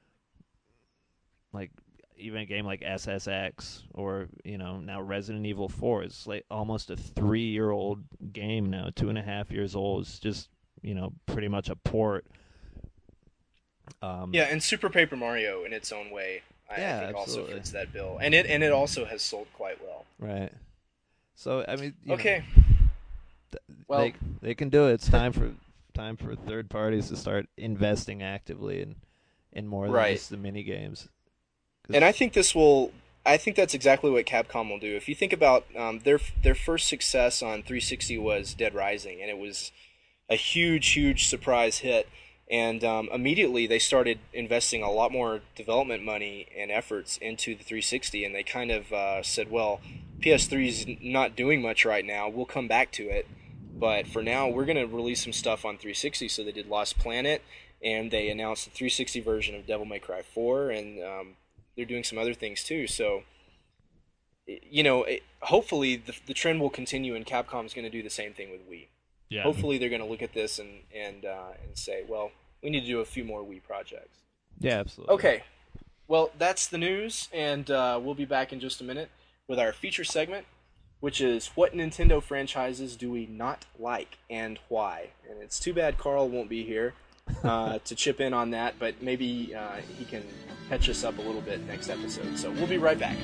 like even a game like S S X or, you know, now Resident Evil four is like almost a three-year-old game now, two and a half years old. It's just, you know, pretty much a port. Um, yeah, and Super Paper Mario in its own way, I, yeah, I think absolutely. also fits that bill. And it and it also has sold quite well. Right. So, I mean, you okay. know, th- well, they, they can do it. It's time for time for third parties to start investing actively in, in more than right. just the mini games. And I think this will. I think that's exactly what Capcom will do. If you think about um, their their first success on three sixty was Dead Rising, and it was a huge, huge surprise hit. And um, immediately they started investing a lot more development money and efforts into the three sixty, and they kind of uh, said, "Well, P S three is not doing much right now. We'll come back to it, but for now, we're going to release some stuff on three sixty." So they did Lost Planet, and they announced the three sixty version of Devil May Cry four, and um, they're doing some other things too. So, you know, it, hopefully the, the trend will continue, and Capcom's going to do the same thing with Wii. Yeah. Hopefully they're going to look at this and and uh, and say, well, we need to do a few more Wii projects. Yeah, absolutely. Okay, well, that's the news, and uh, we'll be back in just a minute with our feature segment, which is what Nintendo franchises do we not like and why? And it's too bad Carl won't be here uh, to chip in on that, but maybe uh, he can catch us up a little bit next episode. So we'll be right back.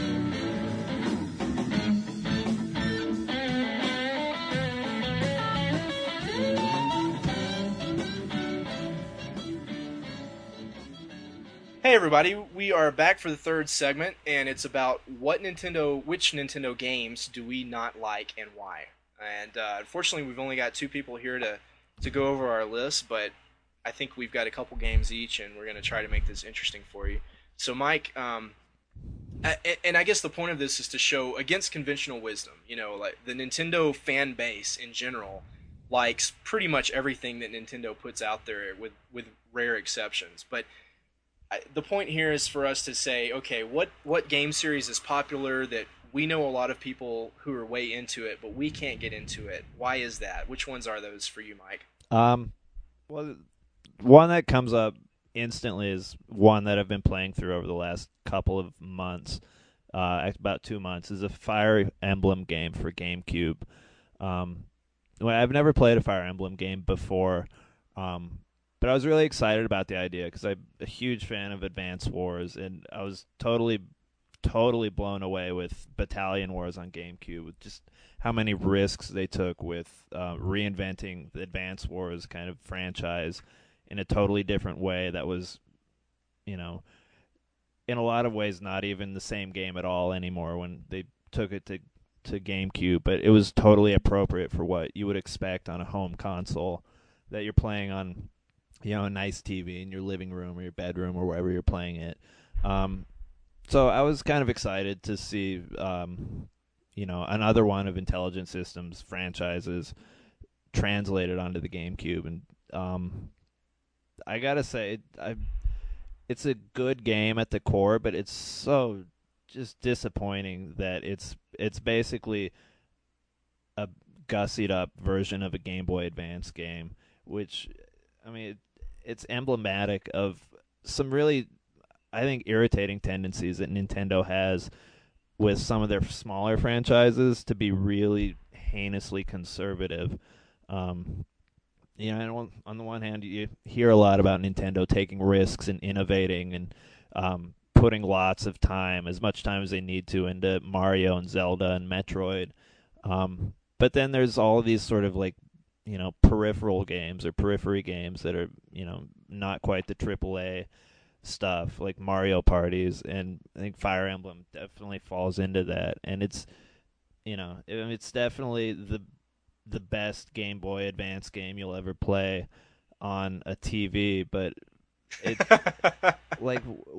Hey everybody, we are back for the third segment, and it's about what Nintendo, which Nintendo games do we not like and why. And uh, unfortunately, we've only got two people here to, to go over our list, but I think we've got a couple games each, and we're going to try to make this interesting for you. So Mike, um, and I guess the point of this is to show against conventional wisdom. You know, like the Nintendo fan base in general likes pretty much everything that Nintendo puts out there, with with rare exceptions, but the point here is for us to say, okay, what, what game series is popular that we know a lot of people who are way into it, but we can't get into it? Why is that? Which ones are those for you, Mike? Um, well, one that comes up instantly is one that I've been playing through over the last couple of months, uh, about two months, is a Fire Emblem game for GameCube. Um, well, I've never played a Fire Emblem game before, um, but I was really excited about the idea because I'm a huge fan of Advance Wars, and I was totally, totally blown away with Battalion Wars on GameCube, with just how many risks they took with uh, reinventing the Advance Wars kind of franchise in a totally different way that was, you know, in a lot of ways not even the same game at all anymore when they took it to, to GameCube, but it was totally appropriate for what you would expect on a home console that you're playing on, you know, a nice T V in your living room or your bedroom or wherever you're playing it. Um, so I was kind of excited to see, um, you know, another one of Intelligent Systems franchises translated onto the GameCube. And um, I gotta say, I it's a good game at the core, but it's so just disappointing that it's it's basically a gussied up version of a Game Boy Advance game, which I mean it, it's emblematic of some really, I think, irritating tendencies that Nintendo has with some of their smaller franchises to be really heinously conservative. Um, you know, on the one hand, you hear a lot about Nintendo taking risks and innovating and um, putting lots of time, as much time as they need to, into Mario and Zelda and Metroid. Um, but then there's all of these sort of like, you know, peripheral games or periphery games that are, you know, not quite the triple A stuff, like Mario parties, and I think Fire Emblem definitely falls into that. And it's, you know, it's definitely the the best Game Boy Advance game you'll ever play on a T V, but it like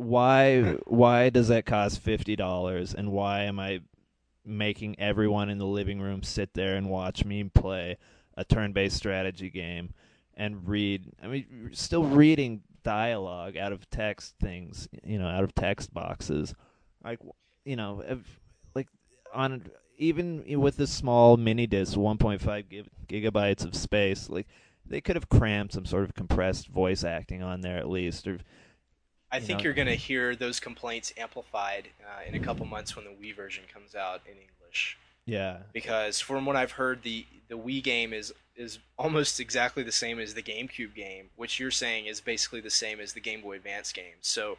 why why does that cost fifty dollars, and why am I making everyone in the living room sit there and watch me play a turn-based strategy game and read, I mean, still reading dialogue out of text things, you know, out of text boxes. Like, you know, if, like on even with this small mini disc, one point five gig, gigabytes of space, like they could have crammed some sort of compressed voice acting on there at least. Or I you think know, you're going to hear those complaints amplified uh, in a couple months when the Wii version comes out in English. yeah, Because from what I've heard, the the Wii game is is almost exactly the same as the GameCube game, which you're saying is basically the same as the Game Boy Advance game. So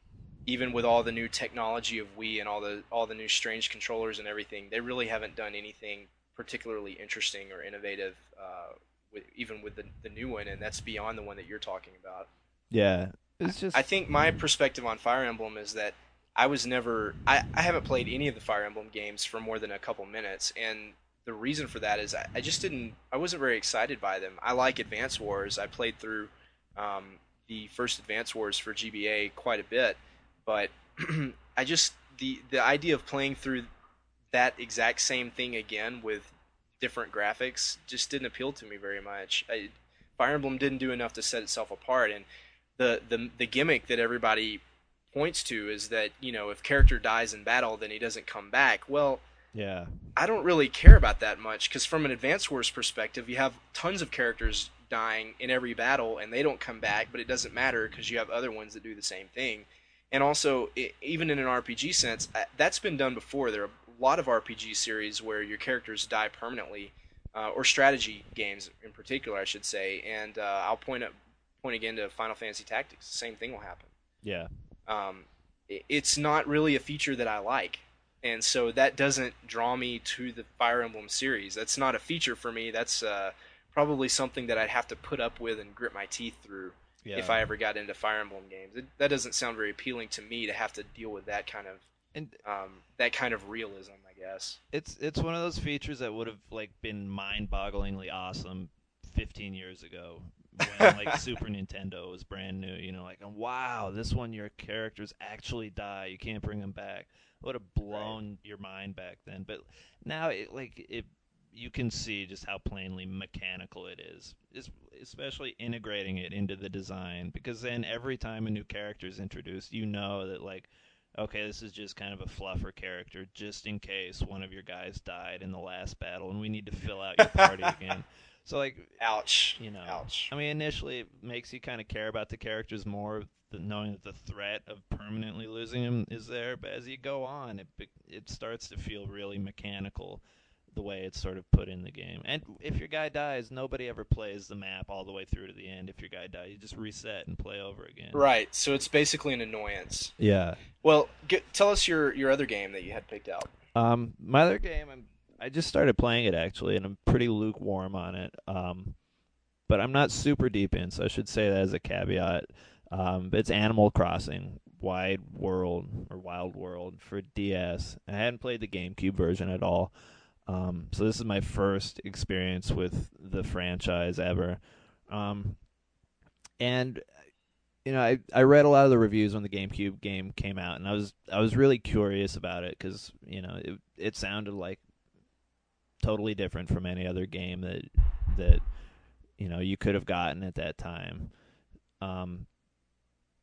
even with all the new technology of Wii and all the all the new strange controllers and everything, they really haven't done anything particularly interesting or innovative, uh, with, even with the the new one, and that's beyond the one that you're talking about. yeah. It's just I think my perspective on Fire Emblem is that I was never I, I haven't played any of the Fire Emblem games for more than a couple minutes, and the reason for that is I, I just didn't I wasn't very excited by them. I like Advance Wars. I played through um, the first Advance Wars for G B A quite a bit, but I just the the idea of playing through that exact same thing again with different graphics just didn't appeal to me very much. I, Fire Emblem didn't do enough to set itself apart, and the the the gimmick that everybody points to is that, you know, if character dies in battle, then he doesn't come back. Well, yeah, I don't really care about that much, because from an Advance Wars perspective, you have tons of characters dying in every battle, and they don't come back, but it doesn't matter because you have other ones that do the same thing. And also, it, even in an R P G sense, that's been done before. There are a lot of R P G series where your characters die permanently, uh, or strategy games in particular, I should say. And uh, I'll point up, point again to Final Fantasy Tactics. The same thing will happen. yeah. Um, it, it's not really a feature that I like. And so that doesn't draw me to the Fire Emblem series. That's not a feature for me. That's uh, probably something that I'd have to put up with and grit my teeth through Yeah. if I ever got into Fire Emblem games. It, that doesn't sound very appealing to me, to have to deal with that kind of And um, that kind of realism, I guess. it's it's one of those features that would have like been mind-bogglingly awesome fifteen years ago when like Super Nintendo was brand new. You know, like, wow, this one your characters actually die. You can't bring them back. It would have blown right. your mind back then. But now, it like it, you can see just how plainly mechanical it is. It's, especially integrating it into the design, because then every time a new character is introduced, you know that like, okay, this is just kind of a fluffer character, just in case one of your guys died in the last battle, and we need to fill out your party again. So, like, ouch, you know, ouch. I mean, initially it makes you kind of care about the characters more, than knowing that the threat of permanently losing them is there. But as you go on, it it starts to feel really mechanical, the way it's sort of put in the game. And if your guy dies, nobody ever plays the map all the way through to the end. If your guy dies, you just reset and play over again. Right. So it's basically an annoyance. Yeah. Well, get, tell us your your other game that you had picked out. Um, my other game, I'm, I just started playing it actually, and I'm pretty lukewarm on it. Um, but I'm not super deep in, so I should say that as a caveat. Um, it's Animal Crossing Wide World or Wild World for D S. I hadn't played the GameCube version at all. Um, so this is my first experience with the franchise ever. Um, and you know, I, I read a lot of the reviews when the GameCube game came out, and I was I was really curious about it because, you know, it it sounded like totally different from any other game that that you know you could have gotten at that time. Um,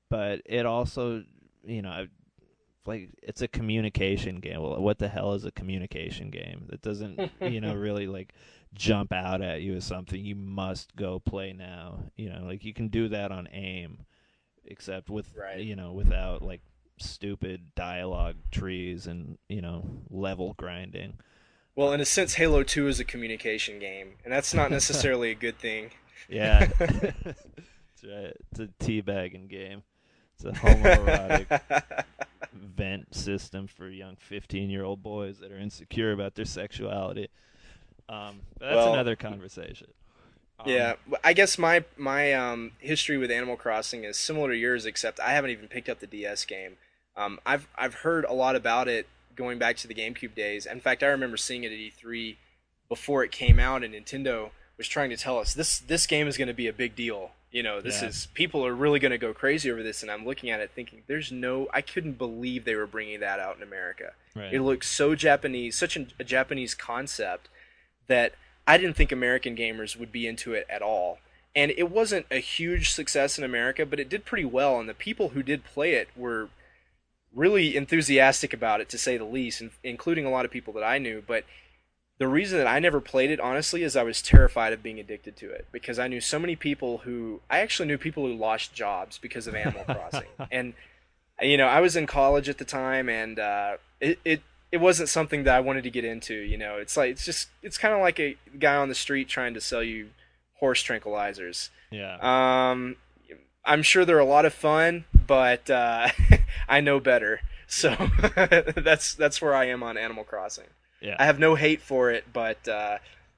but it also, you know, like it's a communication game. Well, what the hell is a communication game? That doesn't, you know, really like jump out at you as something you must go play now. You know, like you can do that on AIM, except with, right. you know, without like stupid dialogue trees and, you know, level grinding. Well, in a sense, Halo two is a communication game, and that's not necessarily a good thing. Yeah. That's right. It's a teabagging game. It's a homoerotic vent system for young fifteen-year-old boys that are insecure about their sexuality. Um, but that's well, another conversation. Um, yeah, I guess my my um, history with Animal Crossing is similar to yours, except I haven't even picked up the D S game. Um, I've I've heard a lot about it going back to the GameCube days. In fact, I remember seeing it at E three before it came out, and Nintendo was trying to tell us this this game is going to be a big deal. You know, this Yeah. is people are really going to go crazy over this, and I'm looking at it thinking, there's no, I couldn't believe they were bringing that out in America. Right. It looked so Japanese, such an, a Japanese concept that I didn't think American gamers would be into it at all. And it wasn't a huge success in America, but it did pretty well, and the people who did play it were really enthusiastic about it, to say the least, including a lot of people that I knew. But the reason that I never played it, honestly, is I was terrified of being addicted to it, because I knew so many people who, I actually knew people who lost jobs because of Animal Crossing. And, you know, I was in college at the time, and uh, it, it it wasn't something that I wanted to get into. You know, it's like, it's just, it's kind of like a guy on the street trying to sell you horse tranquilizers. Yeah. Um, I'm sure they're a lot of fun, but uh, I know better. So that's that's where I am on Animal Crossing. Yeah. I have no hate for it, but uh,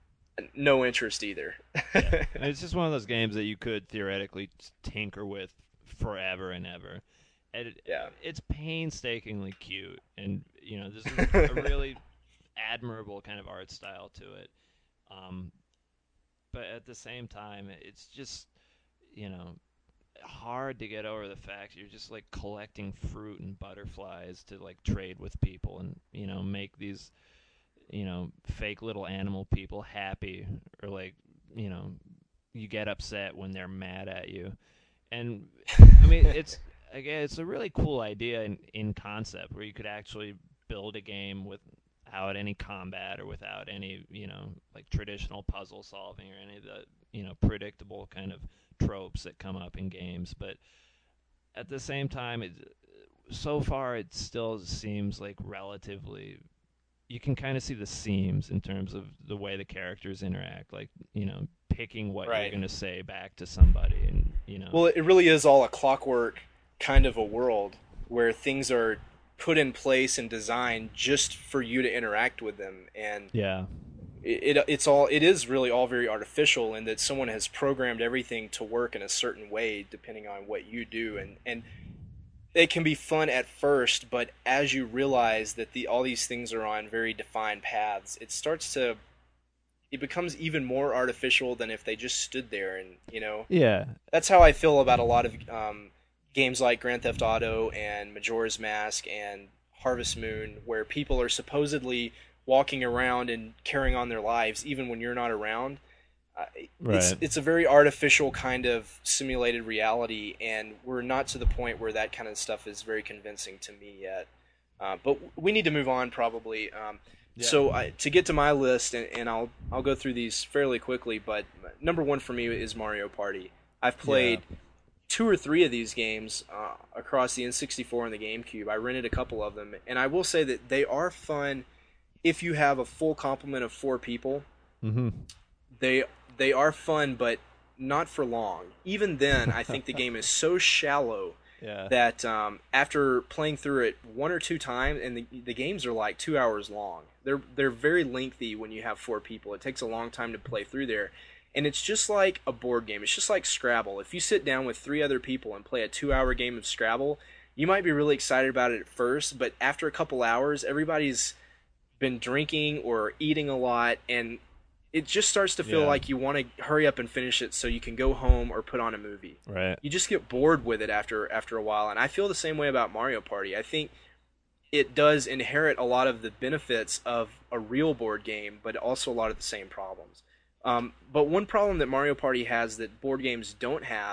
no interest either. Yeah. It's just one of those games that you could theoretically tinker with forever and ever. And it, Yeah. it's painstakingly cute, and you know, there's a, a really admirable kind of art style to it. Um, but at the same time, it's just, you know, hard to get over the fact you're just like collecting fruit and butterflies to like trade with people, and you know, make these, you know, fake little animal people happy, or like, you know, you get upset when they're mad at you. And I mean, it's again, it's a really cool idea in, in concept, where you could actually build a game without any combat or without any, you know, like traditional puzzle solving or any of the, you know, predictable kind of tropes that come up in games. But at the same time, it, so far it still seems like relatively, you can kind of see the seams in terms of the way the characters interact, like, you know, picking what Right. you're going to say back to somebody, and, you know. Well, it really is all a clockwork kind of a world where things are put in place and designed just for you to interact with them. And Yeah. it, it it's all it is really all very artificial, in that someone has programmed everything to work in a certain way depending on what you do, and and it can be fun at first, but as you realize that the all these things are on very defined paths, it starts to it becomes even more artificial than if they just stood there. And you know, Yeah. that's how I feel about a lot of um, games like Grand Theft Auto and Majora's Mask and Harvest Moon, where people are supposedly walking around and carrying on their lives even when you're not around. Uh, it's Right. it's a very artificial kind of simulated reality, and we're not to the point where that kind of stuff is very convincing to me yet. Uh, but we need to move on, probably. Um, Yeah. So I, to get to my list, and, and I'll I'll go through these fairly quickly. But number one for me is Mario Party. I've played Yeah. two or three of these games uh, across the N sixty-four and the GameCube. I rented a couple of them, and I will say that they are fun if you have a full complement of four people. Mm-hmm. They they are fun, but not for long. Even then, I think the game is so shallow Yeah. that um, after playing through it one or two times, and the, the games are like two hours long. They're they're very lengthy when you have four people. It takes a long time to play through there, and it's just like a board game. It's just like Scrabble. If you sit down with three other people and play a two-hour game of Scrabble, you might be really excited about it at first, but after a couple hours, everybody's been drinking or eating a lot, and it just starts to feel Yeah. like you want to hurry up and finish it so you can go home or put on a movie. Right. You just get bored with it after after a while, and I feel the same way about Mario Party. I think it does inherit a lot of the benefits of a real board game, but also a lot of the same problems. Um, but one problem that Mario Party has that board games don't have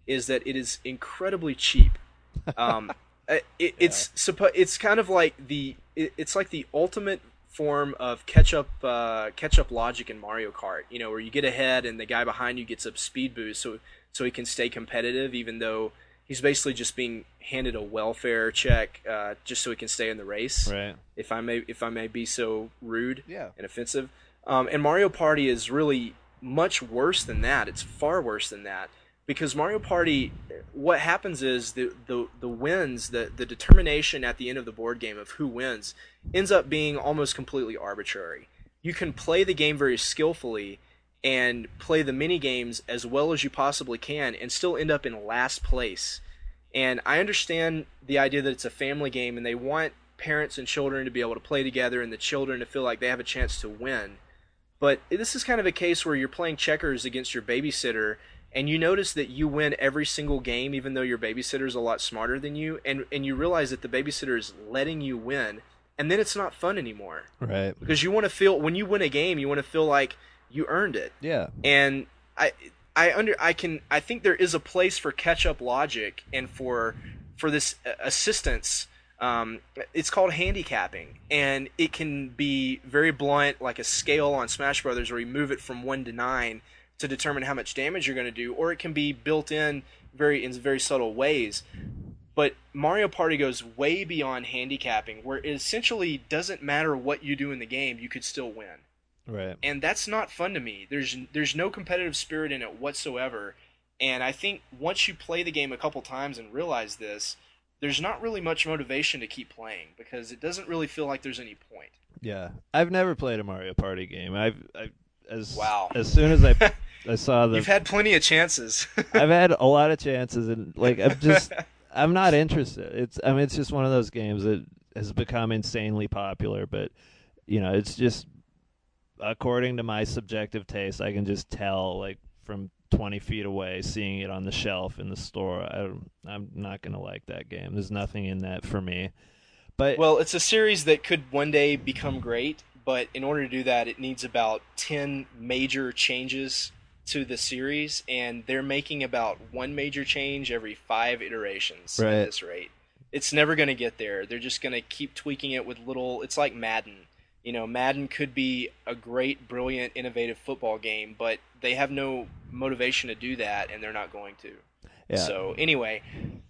is that it is incredibly cheap. Um, it, it, it's suppo- it's kind of like the it, it's like the ultimate form of catch up uh, catch up logic in Mario Kart. You know, where you get ahead and the guy behind you gets a speed boost, so so he can stay competitive, even though he's basically just being handed a welfare check uh, just so he can stay in the race. Right. If I may, if I may be so rude Yeah. and offensive. Um, and Mario Party is really much worse than that. It's far worse than that because Mario Party, what happens is the the the wins, the the determination at the end of the board game of who wins, ends up being almost completely arbitrary. You can play the game very skillfully and play the mini games as well as you possibly can and still end up in last place. And I understand the idea that it's a family game and they want parents and children to be able to play together and the children to feel like they have a chance to win. But this is kind of a case where you're playing checkers against your babysitter and you notice that you win every single game even though your babysitter is a lot smarter than you, and, and you realize that the babysitter is letting you win, and then it's not fun anymore. Right. Because you want to feel, when you win a game, you want to feel like you earned it. Yeah. And I I under I can I think there is a place for catch-up logic and for for this assistance. Um, it's called handicapping, and it can be very blunt, like a scale on Smash Brothers, where you move it from one to nine to determine how much damage you're going to do, or it can be built in very in very subtle ways. But Mario Party goes way beyond handicapping, where it essentially doesn't matter what you do in the game, you could still win. Right. And that's not fun to me. There's there's no competitive spirit in it whatsoever. And I think once you play the game a couple times and realize this, there's not really much motivation to keep playing because it doesn't really feel like there's any point. Yeah. I've never played a Mario Party game. I've, I've as Wow. as soon as I I saw the You've had plenty of chances. I've had a lot of chances, and like I'm just I'm not interested. It's I mean it's just one of those games that has become insanely popular, but you know it's just according to my subjective taste, I can just tell like from twenty feet away, seeing it on the shelf in the store. I, I'm not gonna like that game. There's nothing in that for me. But well, it's a series that could one day become great, but in order to do that, it needs about ten major changes to the series, and they're making about one major change every five iterations right. at this rate. It's never going to get there. They're just going to keep tweaking it with little... It's like Madden. You know, Madden could be a great, brilliant, innovative football game, but they have no motivation to do that, and they're not going to. Yeah. So, anyway,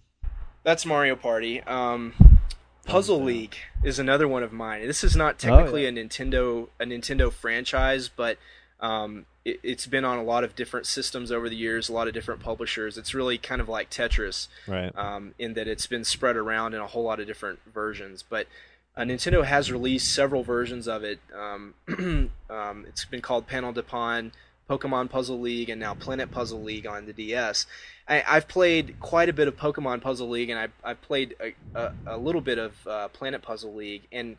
that's Mario Party. Um, Puzzle yeah. League is another one of mine. This is not technically oh, yeah. a Nintendo a Nintendo franchise, but um, it, it's been on a lot of different systems over the years, a lot of different publishers. It's really kind of like Tetris, right. um, in that it's been spread around in a whole lot of different versions. But uh, Nintendo has released several versions of it. Um, um, it's been called Panel de Pon, Pokemon Puzzle League, and now Planet Puzzle League on the D S. I, I've played quite a bit of Pokemon Puzzle League, and I've, I've played a, a, a little bit of uh, Planet Puzzle League, and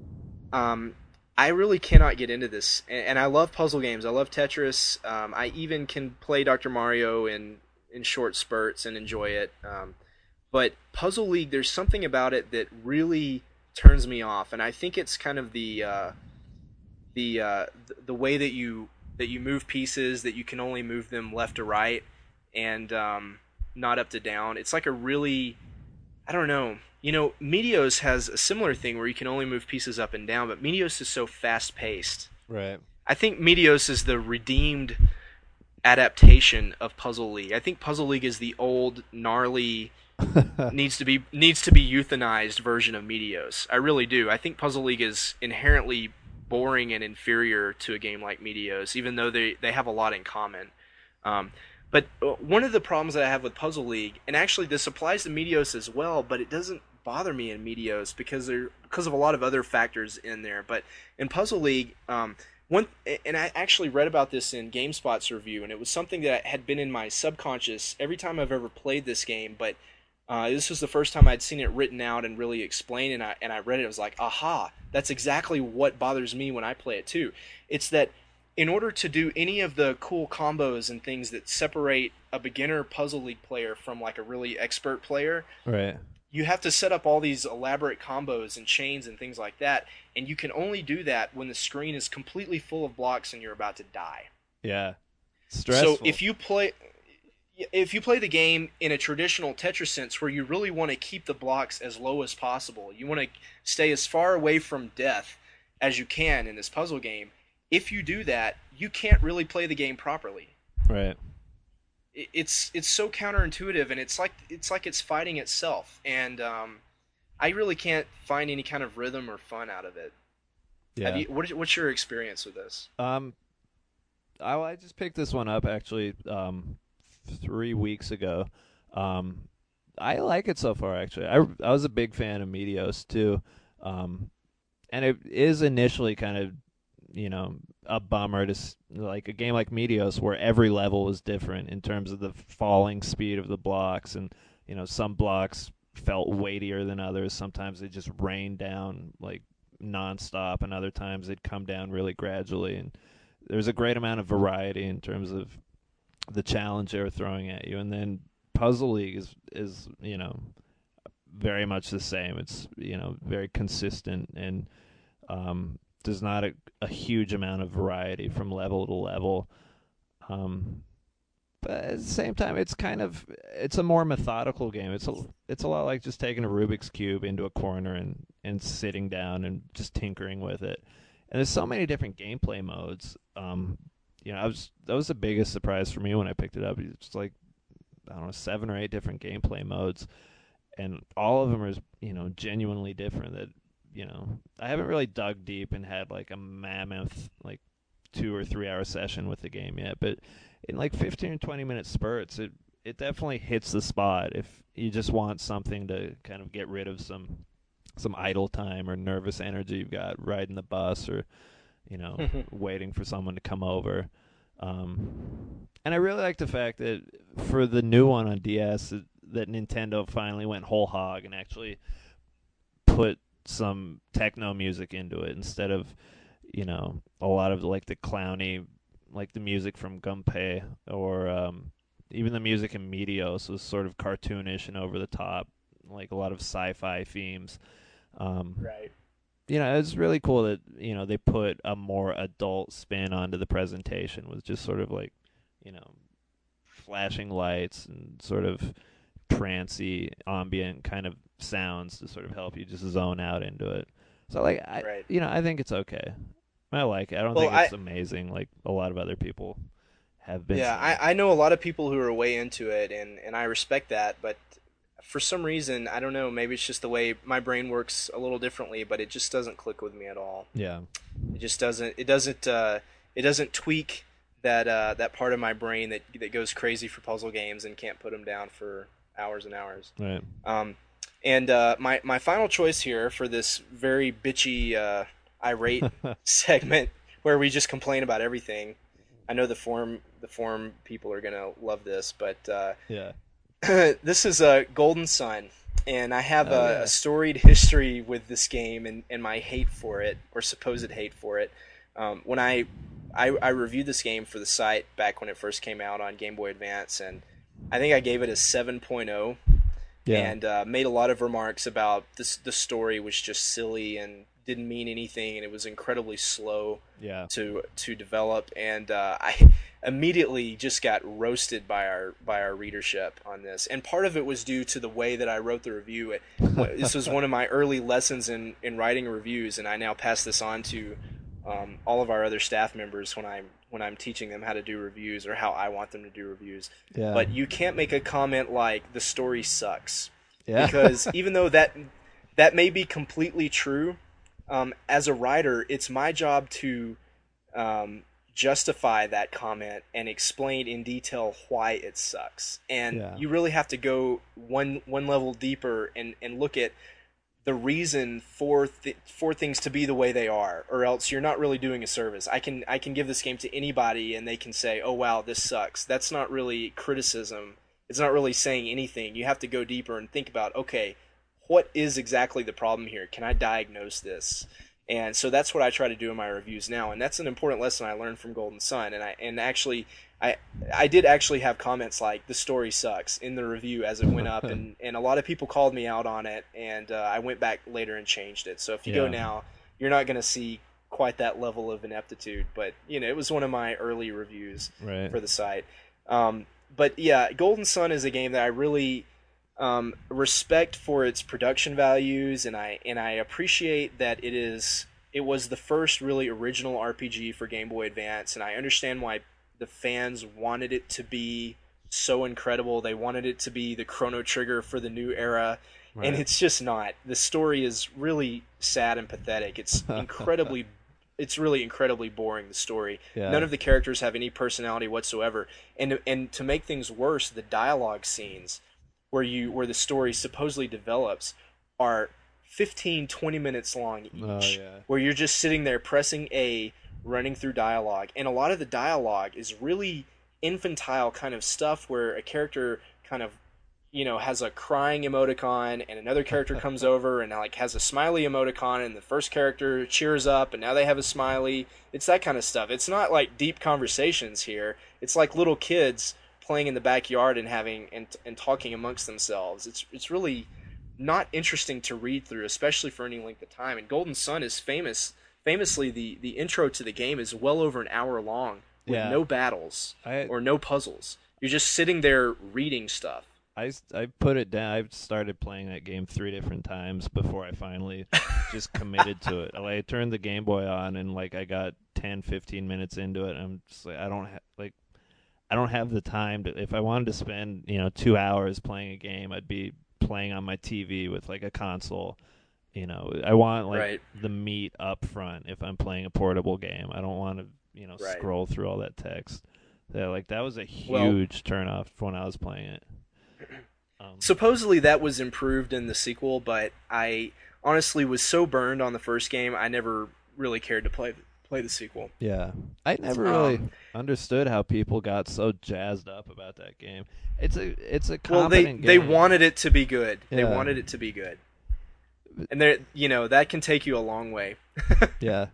um, I really cannot get into this. And, and I love puzzle games. I love Tetris. Um, I even can play Doctor Mario in, in short spurts and enjoy it. Um, but Puzzle League, there's something about it that really turns me off, and I think it's kind of the uh, the uh, the way that you that you move pieces, that you can only move them left to right and um, not up to down. It's like a really, I don't know. You know, Meteos has a similar thing where you can only move pieces up and down, but Meteos is so fast-paced. Right. I think Meteos is the redeemed adaptation of Puzzle League. I think Puzzle League is the old, gnarly, needs to be needs to be euthanized version of Meteos. I really do. I think Puzzle League is inherently boring and inferior to a game like Meteos, even though they, they have a lot in common. Um, but one of the problems that I have with Puzzle League, and actually this applies to Meteos as well, but it doesn't bother me in Meteos because there because of a lot of other factors in there. But in Puzzle League, um, one and I actually read about this in GameSpot's review, and it was something that had been in my subconscious every time I've ever played this game, but Uh, this was the first time I'd seen it written out and really explained, and I and I read it. I was like, aha, that's exactly what bothers me when I play it too. It's that in order to do any of the cool combos and things that separate a beginner Puzzle League player from like a really expert player, Right. you have to set up all these elaborate combos and chains and things like that, and you can only do that when the screen is completely full of blocks and you're about to die. Yeah. Stressful. So if you play... if you play the game in a traditional Tetris sense where you really want to keep the blocks as low as possible, you want to stay as far away from death as you can in this puzzle game, if you do that, you can't really play the game properly. Right. It's it's so counterintuitive, and it's like it's like it's fighting itself, and um, I really can't find any kind of rhythm or fun out of it. Yeah. Have you, what, what's your experience with this? Um, I, I just picked this one up actually um, three weeks ago. Um, I like it so far. Actually, I I was a big fan of Meteos too, um, and it is initially kind of, you know, a bummer to s- like a game like Meteos where every level was different in terms of the falling speed of the blocks, and you know some blocks felt weightier than others. Sometimes they just rained down like nonstop, and other times they'd come down really gradually. And there's a great amount of variety in terms of the challenge they were throwing at you. And then Puzzle League is is you know very much the same. It's you know very consistent and um, there's not a, a huge amount of variety from level to level. Um, but at the same time, it's kind of it's a more methodical game. It's a it's a lot like just taking a Rubik's cube into a corner and, and sitting down and just tinkering with it. And there's so many different gameplay modes. Um, you know, I was that was the biggest surprise for me when I picked it up. It's like I don't know seven or eight different gameplay modes, and all of them are you know genuinely different. That you know I haven't really dug deep and had like a mammoth like two or three hour session with the game yet, but in like fifteen or twenty minute spurts, it it definitely hits the spot if you just want something to kind of get rid of some some idle time or nervous energy you've got riding the bus or you know waiting for someone to come over. Um, and I really like the fact that for the new one on D S that, that Nintendo finally went whole hog and actually put some techno music into it instead of you know a lot of like the clowny like the music from Gunpei or um, even the music in Meteos was sort of cartoonish and over the top, like a lot of sci-fi themes. Um, Right. You know, it's really cool that, you know, they put a more adult spin onto the presentation with just sort of like, you know, flashing lights and sort of trancy, ambient kind of sounds to sort of help you just zone out into it. So, like, I, Right. you know, I think it's okay. I like it. I don't Well, think it's I- amazing like a lot of other people have been Yeah, saying. I, I know a lot of people who are way into it, and, and I respect that, but for some reason, I don't know, maybe it's just the way my brain works a little differently, but it just doesn't click with me at all. Yeah. It just doesn't, it doesn't, uh, it doesn't tweak that, uh, that part of my brain that, that goes crazy for puzzle games and can't put them down for hours and hours. Right. Um, and uh, my, my final choice here for this very bitchy, uh, irate segment where we just complain about everything. I know the forum the forum people are gonna love this, but uh, Yeah. this is a Golden Sun, and I have Oh, a, yeah. a storied history with this game and, and my hate for it, or supposed hate for it. Um, when I, I I reviewed this game for the site back when it first came out on Game Boy Advance, and I think I gave it a seven point oh, Yeah. and uh, made a lot of remarks about this. The story was just silly and didn't mean anything, and it was incredibly slow Yeah. to to develop. And uh, I immediately just got roasted by our by our readership on this. And part of it was due to the way that I wrote the review. It, this was one of my early lessons in, in writing reviews, and I now pass this on to um, all of our other staff members when I'm when I'm teaching them how to do reviews or how I want them to do reviews. Yeah. But you can't make a comment like the story sucks, Yeah. because even though that that may be completely true, um, as a writer, it's my job to um, justify that comment and explain in detail why it sucks. And Yeah. you really have to go one one level deeper and, and look at the reason for th- for things to be the way they are, or else you're not really doing a service. I can I can give this game to anybody and they can say, "Oh wow, this sucks." That's not really criticism. It's not really saying anything. You have to go deeper and think about, okay, what is exactly the problem here? Can I diagnose this? And so that's what I try to do in my reviews now, and that's an important lesson I learned from Golden Sun. And I and actually, I I did actually have comments like "the story sucks" in the review as it went up, and, and a lot of people called me out on it, and uh, I went back later and changed it. So if you go Yeah. now, you're not going to see quite that level of ineptitude. But you know, it was one of my early reviews Right. for the site. Um, but yeah, Golden Sun is a game that I really um, respect for its production values, and I and I appreciate that it is it was the first really original R P G for Game Boy Advance, and I understand why the fans wanted it to be so incredible. They wanted it to be the Chrono Trigger for the new era, right. And it's just not. The story is really sad and pathetic. It's incredibly it's really incredibly boring, the story. Yeah. None of the characters have any personality whatsoever. And and to make things worse, the dialogue scenes where you where the story supposedly develops are fifteen, twenty minutes long each. Oh, yeah. Where you're just sitting there pressing A, running through dialogue. And a lot of the dialogue is really infantile kind of stuff where a character kind of, you know, has a crying emoticon, and another character comes over and like has a smiley emoticon, and the first character cheers up, and now they have a smiley. It's that kind of stuff. It's not like deep conversations here. It's like little kids playing in the backyard and having and and talking amongst themselves. It's it's really not interesting to read through, especially for any length of time. And Golden Sun is famous. Famously, the the intro to the game is well over an hour long with Yeah. no battles I- or no puzzles. You're just sitting there reading stuff. I, I put it down. I've started playing that game three different times before I finally just committed to it. Like, I turned the Game Boy on and like I got ten, fifteen minutes into it. And I'm just like, I don't ha- like, I don't have the time to. If I wanted to spend, you know, two hours playing a game, I'd be playing on my T V with like a console. You know, I want like Right. the meat up front if I'm playing a portable game. I don't want to, you know, Right. scroll through all that text. Yeah, like that was a Well- huge turnoff when I was playing it. Um, Supposedly that was improved in the sequel, but I honestly was so burned on the first game, I never really cared to play play the sequel. Yeah, I never Um, really understood how people got so jazzed up about that game. It's a it's a Well, they competent they game. wanted it to be good. They Yeah. wanted it to be good, and there, you know, that can take you a long way. Yeah,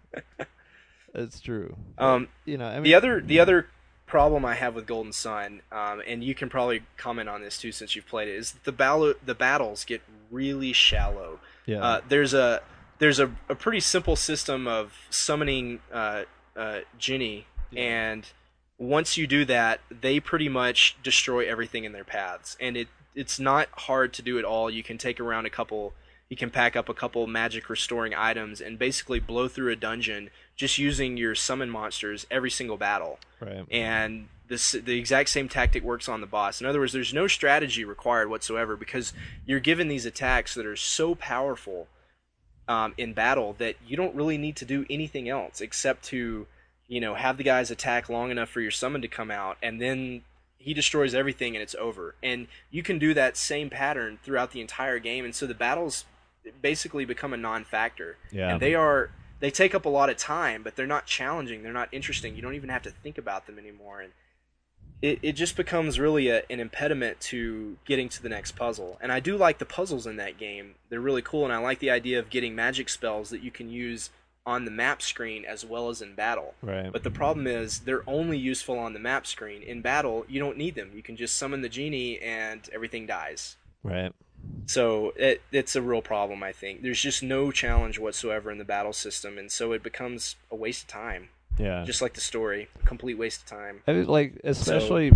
it's true. Um, you know, I mean, the other the other problem I have with Golden Sun, um, and you can probably comment on this too since you've played it, is the battle the battles get really shallow. yeah, Uh, there's a there's a, a pretty simple system of summoning uh, uh, Ginny, Yeah. and once you do that, they pretty much destroy everything in their paths, and it it's not hard to do at all. You can take around a couple, you can pack up a couple magic restoring items, and basically blow through a dungeon just using your summon monsters every single battle. right. And this, the exact same tactic works on the boss. In other words, there's no strategy required whatsoever because you're given these attacks that are so powerful um, in battle that you don't really need to do anything else except to, you know, have the guys attack long enough for your summon to come out, and then he destroys everything and it's over. And you can do that same pattern throughout the entire game, and so the battles basically become a non-factor. Yeah. And they are they take up a lot of time, but they're not challenging, they're not interesting. You don't even have to think about them anymore, and it, it just becomes really a, an impediment to getting to the next puzzle. And I do like the puzzles in that game. They're really cool, and I like the idea of getting magic spells that you can use on the map screen as well as in battle. Right. But the problem is they're only useful on the map screen. In battle, you don't need them. You can just summon the genie and everything dies. Right. So it, it's a real problem, I think. There's just no challenge whatsoever in the battle system, and so it becomes a waste of time. Yeah. Just like the story, a complete waste of time. I was like, especially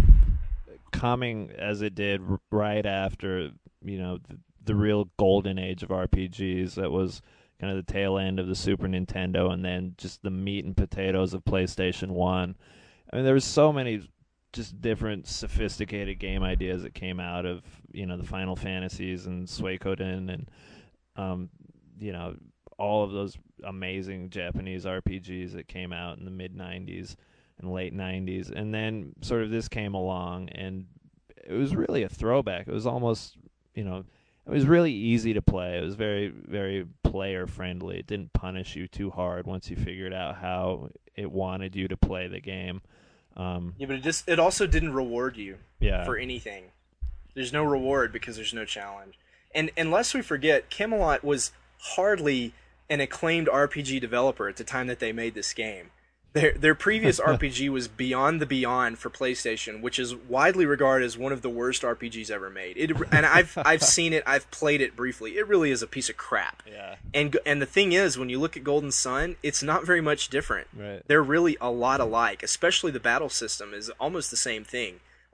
coming as it did r- right after, you know, the, the real golden age of R P Gs. That was kind of the tail end of the Super Nintendo, and then just the meat and potatoes of PlayStation One. I mean, there was so many just different sophisticated game ideas that came out of, you know, the Final Fantasies and Suikoden and, um, you know, all of those amazing Japanese R P Gs that came out in the mid nineties and late nineties. And then sort of this came along, and it was really a throwback. It was almost, you know, it was really easy to play. It was very, very player friendly. It didn't punish you too hard once you figured out how it wanted you to play the game. Um, Yeah, but it just it also didn't reward you yeah. for anything. There's no reward because there's no challenge. And unless we forget, Camelot was hardly an acclaimed R P G developer at the time that they made this game. Their their previous R P G was Beyond the Beyond for PlayStation, which is widely regarded as one of the worst R P Gs ever made. It, and I've I've seen it, I've played it briefly. It really is a piece of crap. Yeah. And and the thing is, when you look at Golden Sun, it's not very much different. Right. They're really a lot alike, especially the battle system is almost the same thing.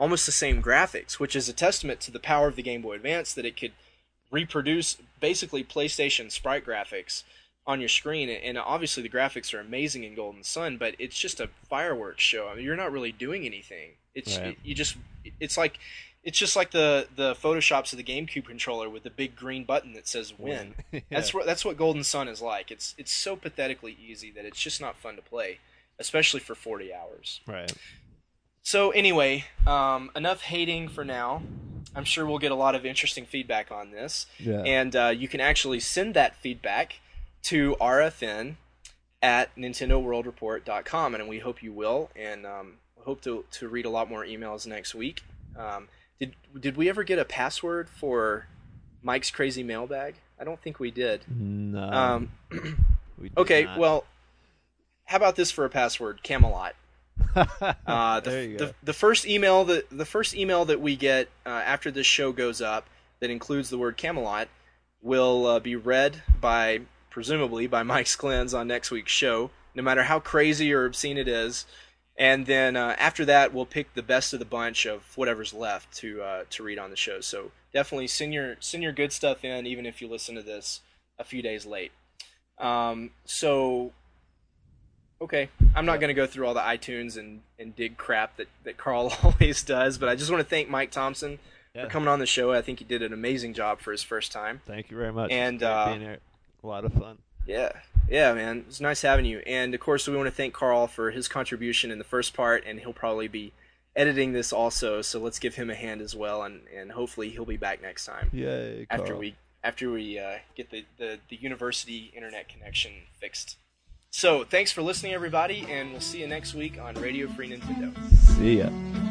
almost the same graphics, which is a testament to the power of the Game Boy Advance, that it could reproduce basically PlayStation sprite graphics on your screen. And obviously the graphics are amazing in Golden Sun, but it's just a fireworks show. I mean, you're not really doing anything. It's Right. it, you just it's like it's just like the the photoshops of the GameCube controller with the big green button that says win. Yeah. That's what that's what Golden Sun is like. It's it's so pathetically easy that it's just not fun to play, especially for forty hours. Right. So anyway, um, enough hating for now. I'm sure we'll get a lot of interesting feedback on this. Yeah. And uh, you can actually send that feedback to R F N at Nintendo World Report dot com, and we hope you will, and um, hope to, to read a lot more emails next week. Um, did did we ever get a password for Mike's Crazy Mailbag? I don't think we did. No. Um, we did okay, not. well, how about this for a password? Camelot. Uh, the, there you go. the the first email that the first email that we get uh, after this show goes up that includes the word Camelot will uh, be read by presumably by Mike Sklens on next week's show, no matter how crazy or obscene it is. And then uh, after that, we'll pick the best of the bunch of whatever's left to uh, to read on the show. So definitely send your send your good stuff in, even if you listen to this a few days late. Um, so. Okay, I'm not going to go through all the iTunes and, and dig crap that, that Carl always does, but I just want to thank Mike Thompson Yeah. for coming on the show. I think he did an amazing job for his first time. Thank you very much. And, It's great uh, being here. A lot of fun. Yeah, yeah, man. It's nice having you. And, of course, we want to thank Carl for his contribution in the first part, and he'll probably be editing this also, so let's give him a hand as well, and, and hopefully he'll be back next time Yay, after Carl. we after we uh, get the, the, the university internet connection fixed. So, thanks for listening, everybody, and we'll see you next week on Radio Free Nintendo. See ya.